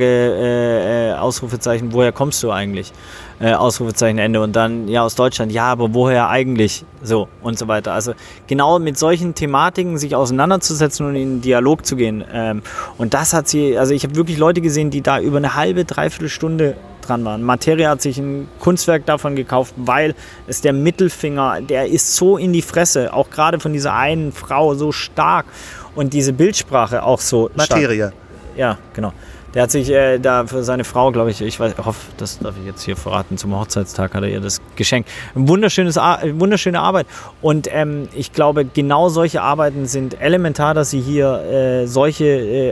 S4: Frage, Ausrufezeichen, woher kommst du eigentlich? Ausrufezeichen, Ende. Und dann, ja, aus Deutschland, ja, aber woher eigentlich? So und so weiter. Also genau mit solchen Thematiken sich auseinanderzusetzen und in den Dialog zu gehen. Und das hat sie, also ich habe wirklich Leute gesehen, die da über eine halbe, dreiviertel Stunde dran waren. Materia hat sich ein Kunstwerk davon gekauft, weil es der Mittelfinger, der ist so in die Fresse, auch gerade von dieser einen Frau so stark. Und diese Bildsprache auch so
S2: Materia.
S4: stark. Ja, genau. Der hat sich da für seine Frau, glaube ich hoffe, das darf ich jetzt hier verraten, zum Hochzeitstag hat er ihr das geschenkt. Wunderschöne Arbeit. Und ich glaube, genau solche Arbeiten sind elementar, dass sie hier solche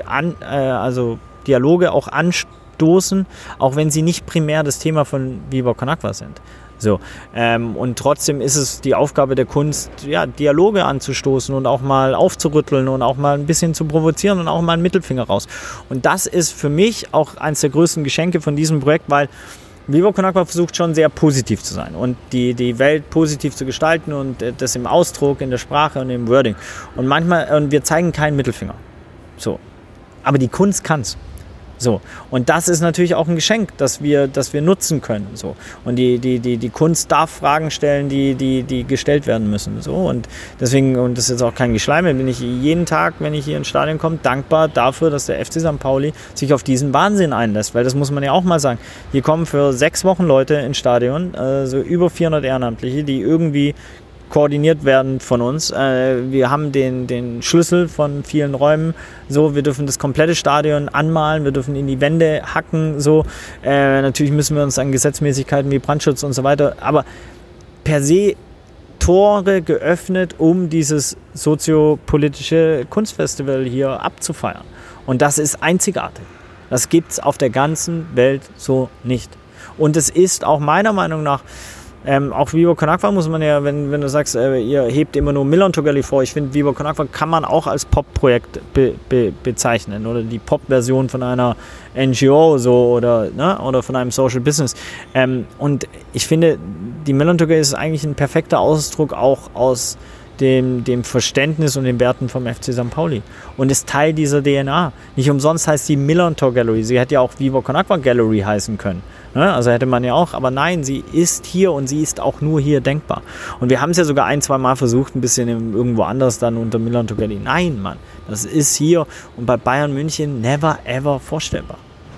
S4: also Dialoge auch anstoßen, auch wenn sie nicht primär das Thema von Viva Con Agua sind. So, und trotzdem ist es die Aufgabe der Kunst, ja, Dialoge anzustoßen und auch mal aufzurütteln und auch mal ein bisschen zu provozieren und auch mal einen Mittelfinger raus. Und das ist für mich auch eines der größten Geschenke von diesem Projekt, weil Viva Con Agua versucht schon sehr positiv zu sein und die Welt positiv zu gestalten und das im Ausdruck, in der Sprache und im Wording. Und manchmal, wir zeigen keinen Mittelfinger. So. Aber die Kunst kann's. So. Und das ist natürlich auch ein Geschenk, das wir nutzen können. So. Und die Kunst darf Fragen stellen, die gestellt werden müssen. So. Und deswegen, und das ist jetzt auch kein Geschleime, bin ich jeden Tag, wenn ich hier ins Stadion komme, dankbar dafür, dass der FC St. Pauli sich auf diesen Wahnsinn einlässt. Weil das muss man ja auch mal sagen. Hier kommen für 6 Wochen Leute ins Stadion, so über 400 Ehrenamtliche, die irgendwie koordiniert werden von uns. Wir haben den Schlüssel von vielen Räumen. So, wir dürfen das komplette Stadion anmalen, wir dürfen in die Wände hacken. So, natürlich müssen wir uns an Gesetzmäßigkeiten wie Brandschutz und so weiter. Aber per se Tore geöffnet, um dieses soziopolitische Kunstfestival hier abzufeiern. Und das ist einzigartig. Das gibt es auf der ganzen Welt so nicht. Und es ist auch meiner Meinung nach auch Viva Con Agua muss man ja, wenn du sagst, ihr hebt immer nur Milan Togelli vor, ich finde, Viva Con Agua kann man auch als Pop-Projekt bezeichnen oder die Pop-Version von einer NGO so oder von einem Social Business. Und ich finde, die Milan Togelli ist eigentlich ein perfekter Ausdruck auch aus dem Verständnis und den Werten vom FC St. Pauli und ist Teil dieser DNA. Nicht umsonst heißt die Millantor Gallery. Sie hätte ja auch Viva Con Agua Gallery heißen können. Also hätte man ja auch, aber nein, sie ist hier und sie ist auch nur hier denkbar. Und wir haben es ja sogar 1-2 Mal versucht, ein bisschen irgendwo anders dann unter Millantor Gallery. Nein, Mann, das ist hier und bei Bayern München never ever vorstellbar.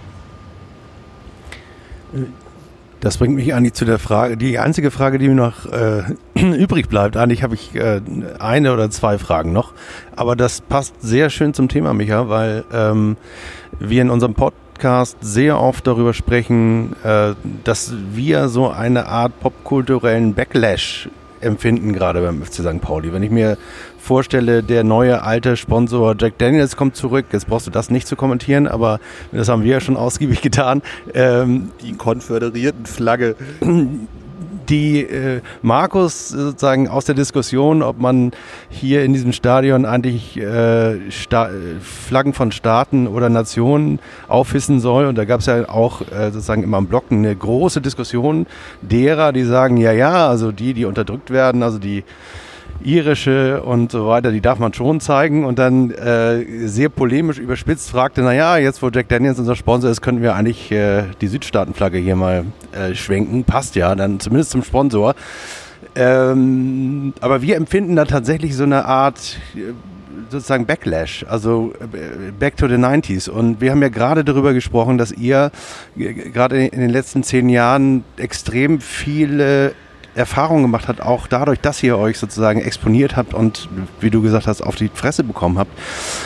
S3: Das bringt mich eigentlich zu der Frage, die einzige Frage, die mir noch übrig bleibt. Eigentlich habe ich 1 oder 2 Fragen noch, aber das passt sehr schön zum Thema, Micha, weil wir in unserem Podcast sehr oft darüber sprechen, dass wir so eine Art popkulturellen Backlash empfinden, gerade beim FC St. Pauli. Wenn ich mir vorstelle, der neue alte Sponsor Jack Daniels kommt zurück, jetzt brauchst du das nicht zu kommentieren, aber das haben wir ja schon ausgiebig getan.
S2: Die konföderierten Flagge.
S3: Die Markus sozusagen aus der Diskussion, ob man hier in diesem Stadion eigentlich Flaggen von Staaten oder Nationen aufhissen soll. Und da gab es ja auch sozusagen immer im Blog eine große Diskussion derer, die sagen, ja, also die unterdrückt werden, also die irische und so weiter, die darf man schon zeigen und dann sehr polemisch überspitzt fragte, jetzt wo Jack Daniels unser Sponsor ist, könnten wir eigentlich die Südstaatenflagge hier mal schwenken, passt ja, dann zumindest zum Sponsor. Aber wir empfinden da tatsächlich so eine Art sozusagen Backlash, also back to the 90s und wir haben ja gerade darüber gesprochen, dass ihr gerade in den letzten 10 Jahren extrem viele Erfahrungen gemacht habt, auch dadurch, dass ihr euch sozusagen exponiert habt und, wie du gesagt hast, auf die Fresse bekommen habt.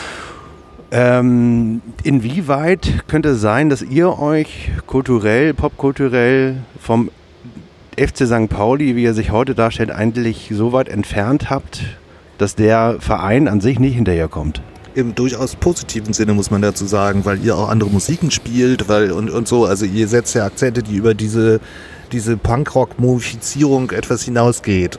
S3: Inwieweit könnte es sein, dass ihr euch kulturell, popkulturell vom FC St. Pauli, wie er sich heute darstellt, eigentlich so weit entfernt habt, dass der Verein an sich nicht hinterherkommt?
S2: Im durchaus positiven Sinne muss man dazu sagen, weil ihr auch andere Musiken spielt, und so, also ihr setzt ja Akzente, die über diese Punkrock-Modifizierung etwas hinausgeht.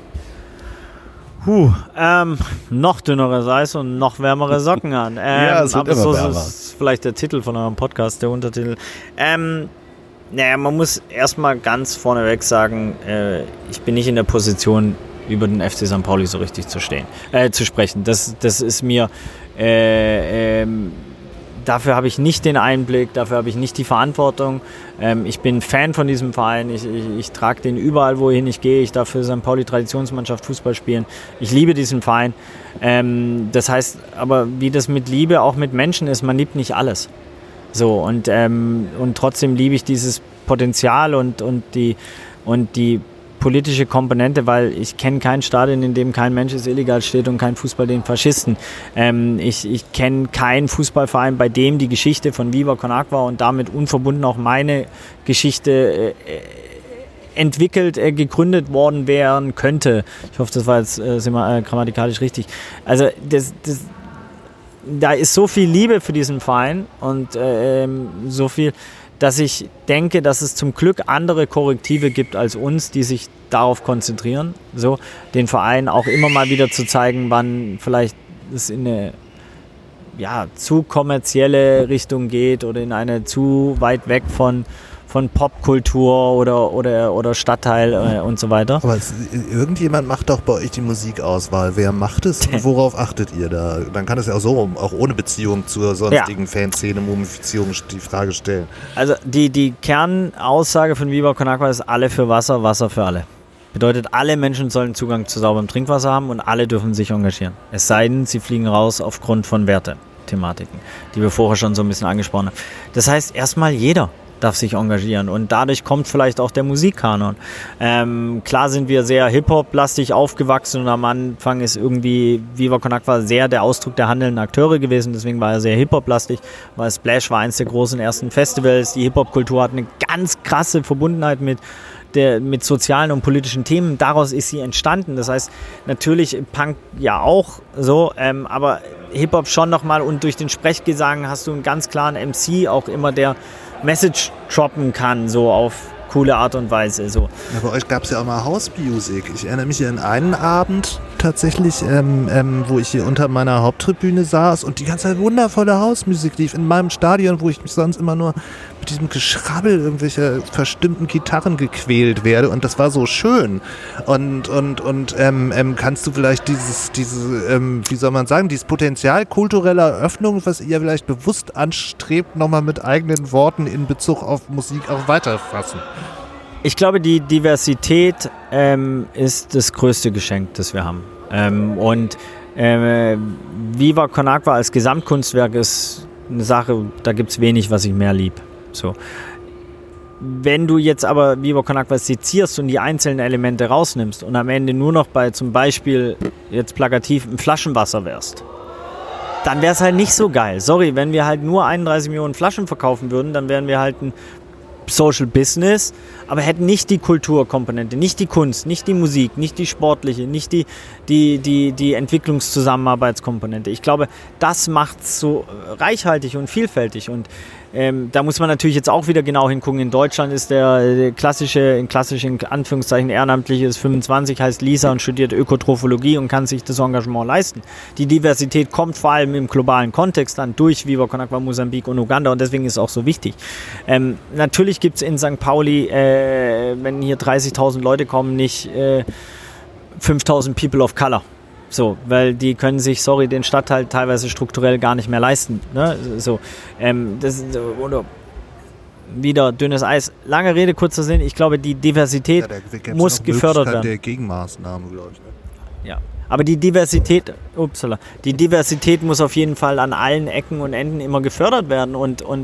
S4: Noch dünneres Eis und noch wärmere Socken an.
S3: Ja, es wird
S4: aber
S3: immer
S4: so
S3: wärmer.
S4: ist vielleicht der Titel von eurem Podcast, der Untertitel. Man muss erstmal ganz vorneweg sagen, ich bin nicht in der Position, über den FC St. Pauli so richtig zu sprechen. Das ist mir, dafür habe ich nicht den Einblick, dafür habe ich nicht die Verantwortung. Ich bin Fan von diesem Verein, ich trage den überall, wohin ich gehe. Ich darf für St. Pauli Traditionsmannschaft Fußball spielen. Ich liebe diesen Verein. Das heißt, aber wie das mit Liebe auch mit Menschen ist, man liebt nicht alles. So, und trotzdem liebe ich dieses Potenzial und die politische Komponente, weil ich kenne kein Stadion, in dem kein Mensch illegal steht und kein Fußball den Faschisten. Ich kenne keinen Fußballverein, bei dem die Geschichte von Viva Con Agua und damit unverbunden auch meine Geschichte entwickelt, gegründet worden wären könnte. Ich hoffe, das war jetzt grammatikalisch richtig. Also da ist so viel Liebe für diesen Verein und so viel, dass ich denke, dass es zum Glück andere Korrektive gibt als uns, die sich darauf konzentrieren, so den Verein auch immer mal wieder zu zeigen, wann vielleicht es in eine zu kommerzielle Richtung geht oder in eine zu weit weg von Popkultur oder Stadtteil und so weiter.
S2: Aber irgendjemand macht doch bei euch die Musikauswahl. Wer macht es und worauf achtet ihr da? Dann kann es ja auch ohne Beziehung zur sonstigen Fanszene, Mumifizierung die Frage stellen. Also
S4: die Kernaussage von Viva Con Agua ist alle für Wasser, Wasser für alle. Bedeutet, alle Menschen sollen Zugang zu sauberem Trinkwasser haben und alle dürfen sich engagieren. Es sei denn, sie fliegen raus aufgrund von Wertethematiken, die wir vorher schon so ein bisschen angesprochen haben. Das heißt, erstmal jeder darf sich engagieren und dadurch kommt vielleicht auch der Musikkanon. Klar sind wir sehr Hip-Hop-lastig aufgewachsen und am Anfang ist irgendwie Viva Con Agua sehr der Ausdruck der handelnden Akteure gewesen, deswegen war er sehr Hip-Hop-lastig, weil Splash war eins der großen ersten Festivals, die Hip-Hop-Kultur hat eine ganz krasse Verbundenheit mit sozialen und politischen Themen, daraus ist sie entstanden. Das heißt, natürlich Punk ja auch so, aber Hip-Hop schon nochmal und durch den Sprechgesang hast du einen ganz klaren MC, auch immer der Message droppen kann, so auf coole Art und Weise. So.
S2: Ja, bei euch gab es ja auch mal House Music. Ich erinnere mich an einen Abend tatsächlich, wo ich hier unter meiner Haupttribüne saß und die ganze Zeit wundervolle House-Musik lief in meinem Stadion, wo ich mich sonst immer nur mit diesem Geschrabbel irgendwelcher verstimmten Gitarren gequält werde und das war so schön. Und kannst du vielleicht dieses Potenzial kultureller Öffnung, was ihr vielleicht bewusst anstrebt, nochmal mit eigenen Worten in Bezug auf Musik auch weiterfassen?
S4: Ich glaube, die Diversität ist das größte Geschenk, das wir haben. Viva Con Agua als Gesamtkunstwerk ist eine Sache, da gibt es wenig, was ich mehr lieb. So. Wenn du jetzt aber Viva Con Agua sezierst und die einzelnen Elemente rausnimmst und am Ende nur noch bei zum Beispiel, jetzt plakativ, ein Flaschenwasser wärst, dann wäre es halt nicht so geil. Sorry, wenn wir halt nur 31 Millionen Flaschen verkaufen würden, dann wären wir halt ein Social Business, aber hätten nicht die Kulturkomponente, nicht die Kunst, nicht die Musik, nicht die sportliche, nicht die Entwicklungszusammenarbeitskomponente. Ich glaube, das macht es so reichhaltig und vielfältig und da muss man natürlich jetzt auch wieder genau hingucken. In Deutschland ist der klassische, in Anführungszeichen Ehrenamtliche ist 25, heißt Lisa und studiert Ökotrophologie und kann sich das Engagement leisten. Die Diversität kommt vor allem im globalen Kontext dann durch Viva Con Agua, Mosambik und Uganda und deswegen ist es auch so wichtig. Natürlich gibt es in St. Pauli, wenn hier 30.000 Leute kommen, nicht 5.000 People of Color. So, weil die können sich, den Stadtteil teilweise strukturell gar nicht mehr leisten. Ne? So, oder wieder dünnes Eis. Lange Rede, kurzer Sinn. Ich glaube, die Diversität muss gefördert werden.
S2: Der Gegenmaßnahme, glaube ich. Ne?
S4: Ja, aber die Diversität muss auf jeden Fall an allen Ecken und Enden immer gefördert werden und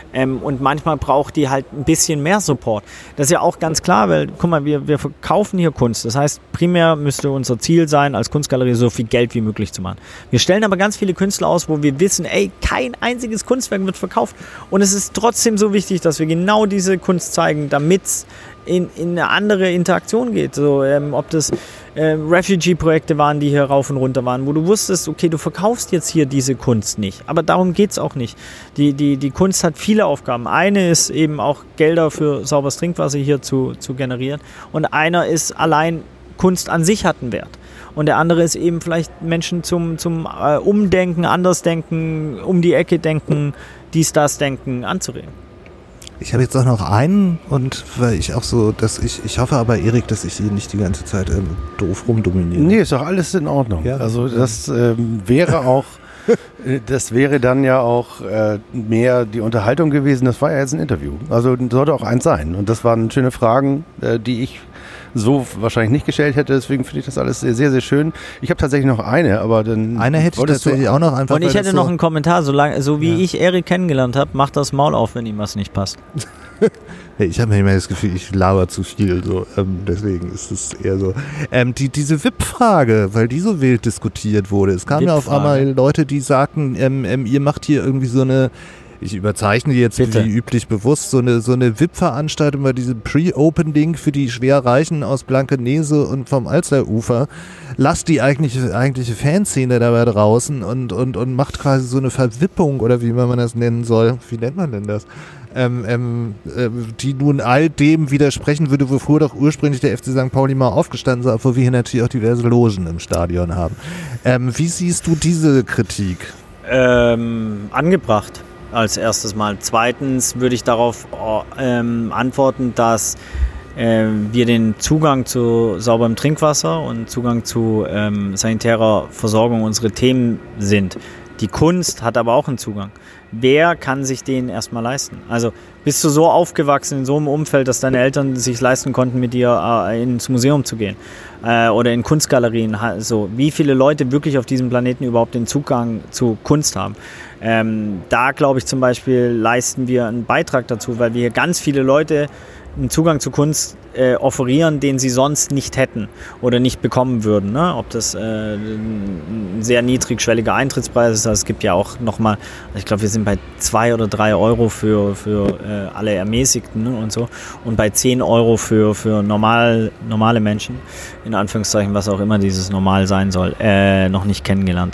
S4: Und manchmal braucht die halt ein bisschen mehr Support. Das ist ja auch ganz klar, weil, guck mal, wir verkaufen hier Kunst. Das heißt, primär müsste unser Ziel sein, als Kunstgalerie so viel Geld wie möglich zu machen. Wir stellen aber ganz viele Künstler aus, wo wir wissen, kein einziges Kunstwerk wird verkauft. Und es ist trotzdem so wichtig, dass wir genau diese Kunst zeigen, damit es in eine andere Interaktion geht. So, ob das Refugee-Projekte waren, die hier rauf und runter waren, wo du wusstest, okay, du verkaufst jetzt hier diese Kunst nicht. Aber darum geht es auch nicht. Die Kunst hat viele Aufgaben. Eine ist eben auch Gelder für sauberes Trinkwasser hier zu generieren. Und einer ist allein, Kunst an sich hat einen Wert. Und der andere ist eben vielleicht Menschen zum Umdenken, Andersdenken, um die Ecke denken, das denken, anzuregen.
S2: Ich habe jetzt auch noch einen und weil ich auch so, dass ich hoffe aber, Erik, dass ich ihn nicht die ganze Zeit doof rumdominiere.
S3: Nee, ist doch alles in Ordnung.
S2: Ja.
S3: Also das wäre auch, das wäre dann ja auch mehr die Unterhaltung gewesen. Das war ja jetzt ein Interview. Also sollte auch eins sein. Und das waren schöne Fragen, die ich so wahrscheinlich nicht gestellt hätte. Deswegen finde ich das alles sehr, sehr, sehr schön. Ich habe tatsächlich noch eine, aber dann...
S2: Eine hätte ich tatsächlich auch noch einfach.
S4: Und ich hätte noch einen Kommentar, so wie ich Erik kennengelernt habe, macht das Maul auf, wenn ihm was nicht passt.
S2: Ich habe manchmal das Gefühl, ich laber zu viel, so, deswegen ist es eher so. Diese VIP-Frage, weil die so wild diskutiert wurde. Es kamen ja auf einmal Leute, die sagten, ihr macht hier irgendwie so eine, ich überzeichne jetzt wie üblich bewusst, so eine VIP-Veranstaltung bei diesem Pre-Open-Ding für die Schwerreichen aus Blankenese und vom Alsterufer. Lasst die eigentliche Fanszene dabei draußen und macht quasi so eine Verwippung oder wie man das nennen soll. Wie nennt man denn das? Die nun all dem widersprechen würde, wofür doch ursprünglich der FC St. Pauli mal aufgestanden ist, obwohl wir hier natürlich auch diverse Logen im Stadion haben. Wie siehst du diese Kritik?
S4: Angebracht als erstes Mal. Zweitens würde ich darauf antworten, dass wir den Zugang zu sauberem Trinkwasser und Zugang zu sanitärer Versorgung unsere Themen sind. Die Kunst hat aber auch einen Zugang. Wer kann sich den erstmal leisten? Also bist du so aufgewachsen in so einem Umfeld, dass deine Eltern sich leisten konnten, mit dir ins Museum zu gehen oder in Kunstgalerien? So, wie viele Leute wirklich auf diesem Planeten überhaupt den Zugang zu Kunst haben? Da glaube ich zum Beispiel, leisten wir einen Beitrag dazu, weil wir hier ganz viele Leute einen Zugang zu Kunst offerieren, den sie sonst nicht hätten oder nicht bekommen würden. Ne? Ob das ein sehr niedrigschwelliger Eintrittspreis ist, also es gibt ja auch nochmal, ich glaube, wir sind bei 2 oder 3 Euro für alle Ermäßigten, ne? Und so, und bei 10 Euro für normale Menschen, in Anführungszeichen, was auch immer dieses normal sein soll, noch nicht kennengelernt.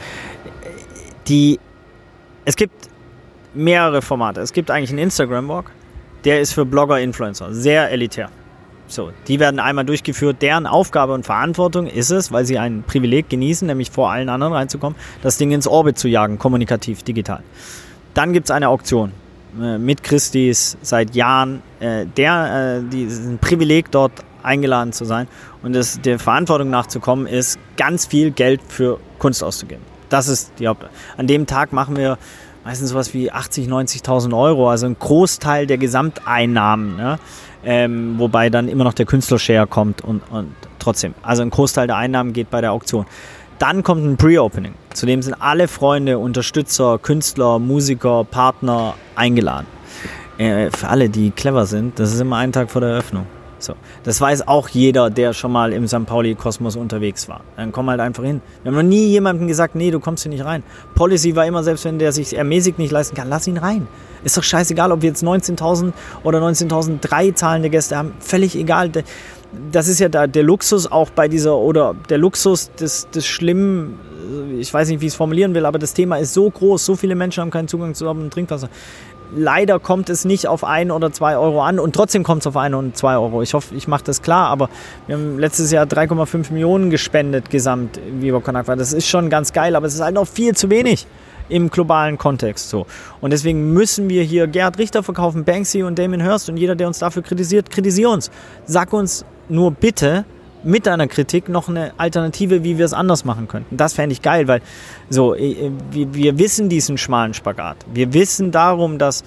S4: Es gibt mehrere Formate. Es gibt eigentlich einen Instagram-Walk, der ist für Blogger, Influencer, sehr elitär. So, die werden einmal durchgeführt. Deren Aufgabe und Verantwortung ist es, weil sie ein Privileg genießen, nämlich vor allen anderen reinzukommen, das Ding ins Orbit zu jagen, kommunikativ, digital. Dann gibt es eine Auktion mit Christie's seit Jahren. Die ist ein Privileg, dort eingeladen zu sein. Und der Verantwortung nachzukommen, ist ganz viel Geld für Kunst auszugeben. Das ist die Haupt. An dem Tag machen wir meistens sowas wie 80.000, 90.000 Euro, also ein Großteil der Gesamteinnahmen, ne? Wobei dann immer noch der Künstlershare kommt und trotzdem. Also ein Großteil der Einnahmen geht bei der Auktion. Dann kommt ein Pre-Opening, zu dem sind alle Freunde, Unterstützer, Künstler, Musiker, Partner eingeladen. Für alle, die clever sind, das ist immer einen Tag vor der Eröffnung. So. Das weiß auch jeder, der schon mal im St. Pauli-Kosmos unterwegs war. Dann komm halt einfach hin. Wir haben noch nie jemandem gesagt, nee, du kommst hier nicht rein. Policy war immer, selbst wenn der sich ermäßigt nicht leisten kann, lass ihn rein. Ist doch scheißegal, ob wir jetzt 19.000 oder 19.003 zahlende Gäste haben. Völlig egal. Das ist ja der Luxus auch bei dieser, oder der Luxus des Schlimmen, ich weiß nicht, wie ich es formulieren will, aber das Thema ist so groß, so viele Menschen haben keinen Zugang zu sauberem Trinkwasser. Leider kommt es nicht auf 1 oder 2 Euro an und trotzdem kommt es auf 1 und 2 Euro. Ich hoffe, ich mache das klar, aber wir haben letztes Jahr 3,5 Millionen gespendet gesamt im Viva Con Agua. Das ist schon ganz geil, aber es ist halt noch viel zu wenig im globalen Kontext. So. Und deswegen müssen wir hier Gerhard Richter verkaufen, Banksy und Damien Hirst, und jeder, der uns dafür kritisiert, kritisier uns. Sag uns nur bitte mit deiner Kritik noch eine Alternative, wie wir es anders machen könnten. Das fände ich geil, weil so, wir wissen diesen schmalen Spagat. Wir wissen darum, dass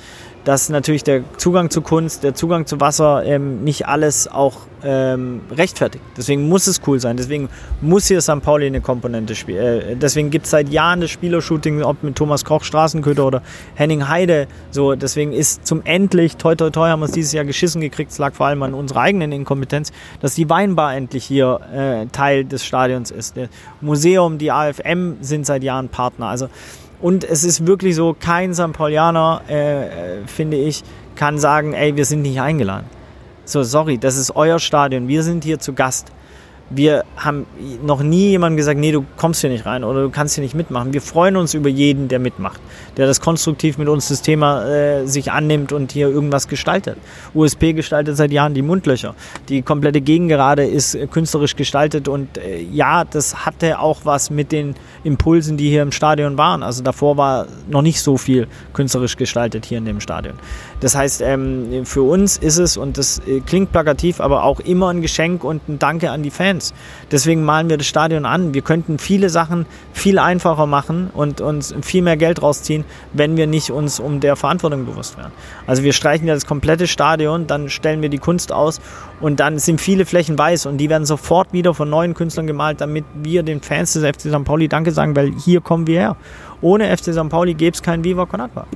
S4: dass natürlich der Zugang zu Kunst, der Zugang zu Wasser nicht alles auch rechtfertigt. Deswegen muss es cool sein. Deswegen muss hier St. Pauli eine Komponente spielen. Deswegen gibt es seit Jahren das Spielershooting, ob mit Thomas Koch, Straßenköter oder Henning Heide. So, deswegen ist zum endlich, toi toi toi, haben wir es dieses Jahr geschissen gekriegt, es lag vor allem an unserer eigenen Inkompetenz, dass die Weinbar endlich hier Teil des Stadions ist. Das Museum, die AFM sind seit Jahren Partner. Also, und es ist wirklich so, kein St. Paulianer, finde ich, kann sagen, ey, wir sind nicht eingeladen. So, sorry, das ist euer Stadion, wir sind hier zu Gast. Wir haben noch nie jemandem gesagt, nee, du kommst hier nicht rein oder du kannst hier nicht mitmachen. Wir freuen uns über jeden, der mitmacht, der das konstruktiv mit uns das Thema sich annimmt und hier irgendwas gestaltet. USP gestaltet seit Jahren die Mundlöcher. Die komplette Gegengerade ist künstlerisch gestaltet und ja, das hatte auch was mit den Impulsen, die hier im Stadion waren. Also davor war noch nicht so viel künstlerisch gestaltet hier in dem Stadion. Das heißt, für uns ist es, und das klingt plakativ, aber auch immer ein Geschenk und ein Danke an die Fans. Deswegen malen wir das Stadion an. Wir könnten viele Sachen viel einfacher machen und uns viel mehr Geld rausziehen, wenn wir nicht uns um der Verantwortung bewusst wären. Also wir streichen ja das komplette Stadion, dann stellen wir die Kunst aus und dann sind viele Flächen weiß und die werden sofort wieder von neuen Künstlern gemalt, damit wir den Fans des FC St. Pauli Danke sagen, weil hier kommen wir her. Ohne FC St. Pauli gäbe es kein Viva Con Agua.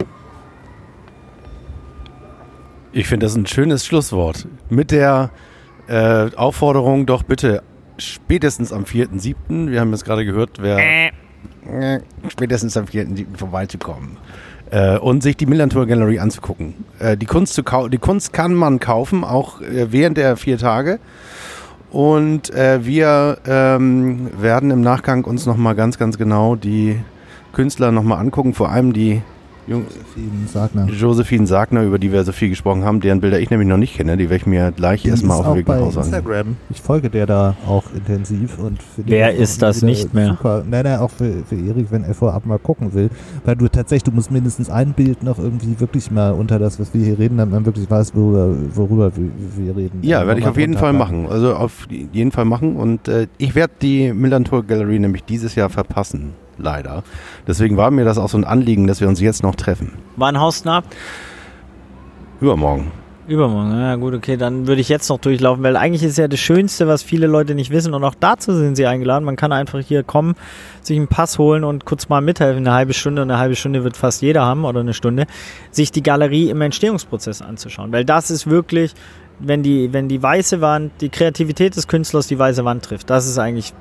S3: Ich finde das ein schönes Schlusswort. Mit der Aufforderung, doch bitte spätestens am 4.7., wir haben jetzt gerade gehört, spätestens am 4.7. vorbeizukommen und sich die Millantor Gallery anzugucken. Die Kunst kann man kaufen, auch während der 4 Tage. Und wir werden im Nachgang uns nochmal ganz, ganz genau die Künstler nochmal angucken, vor allem die Josephine Sagner, über die wir so viel gesprochen haben, deren Bilder ich nämlich noch nicht kenne, die werde ich mir gleich erstmal auf den Weg nach Hause an.
S2: Instagram. Ich folge der da auch intensiv. Und
S4: wer ist das nicht mehr?
S2: Super. Nein, auch für Erik, wenn er vorab mal gucken will. Weil du musst mindestens ein Bild noch irgendwie wirklich mal unter das, was wir hier reden, damit man wirklich weiß, worüber wir reden.
S3: Ja, werde ich auf jeden Fall machen. Also auf jeden Fall machen. Und ich werde die Millantor Gallery nämlich dieses Jahr verpassen. Leider. Deswegen war mir das auch so ein Anliegen, dass wir uns jetzt noch treffen.
S4: Wann haust du ab?
S3: Übermorgen.
S4: Übermorgen, ja gut, okay, dann würde ich jetzt noch durchlaufen, weil eigentlich ist ja das Schönste, was viele Leute nicht wissen und auch dazu sind sie eingeladen. Man kann einfach hier kommen, sich einen Pass holen und kurz mal mithelfen, eine halbe Stunde wird fast jeder haben oder eine Stunde, sich die Galerie im Entstehungsprozess anzuschauen, weil das ist wirklich, wenn die weiße Wand, die Kreativität des Künstlers die weiße Wand trifft, das ist eigentlich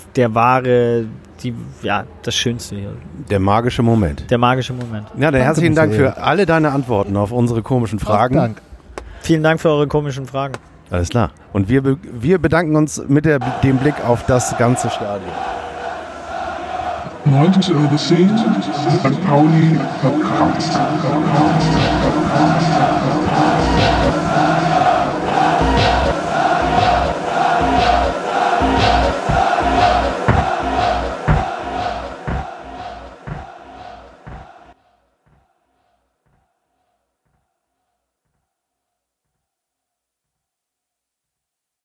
S4: das Schönste hier.
S3: Der magische Moment.
S4: Der magische Moment.
S3: Ja, dann herzlichen Dank für alle deine Antworten auf unsere komischen Fragen.
S2: Dank.
S4: Vielen Dank für eure komischen Fragen.
S3: Alles klar. Und wir bedanken uns mit dem Blick auf das ganze Stadion.
S1: 90 over 10, St. Pauli Podcast.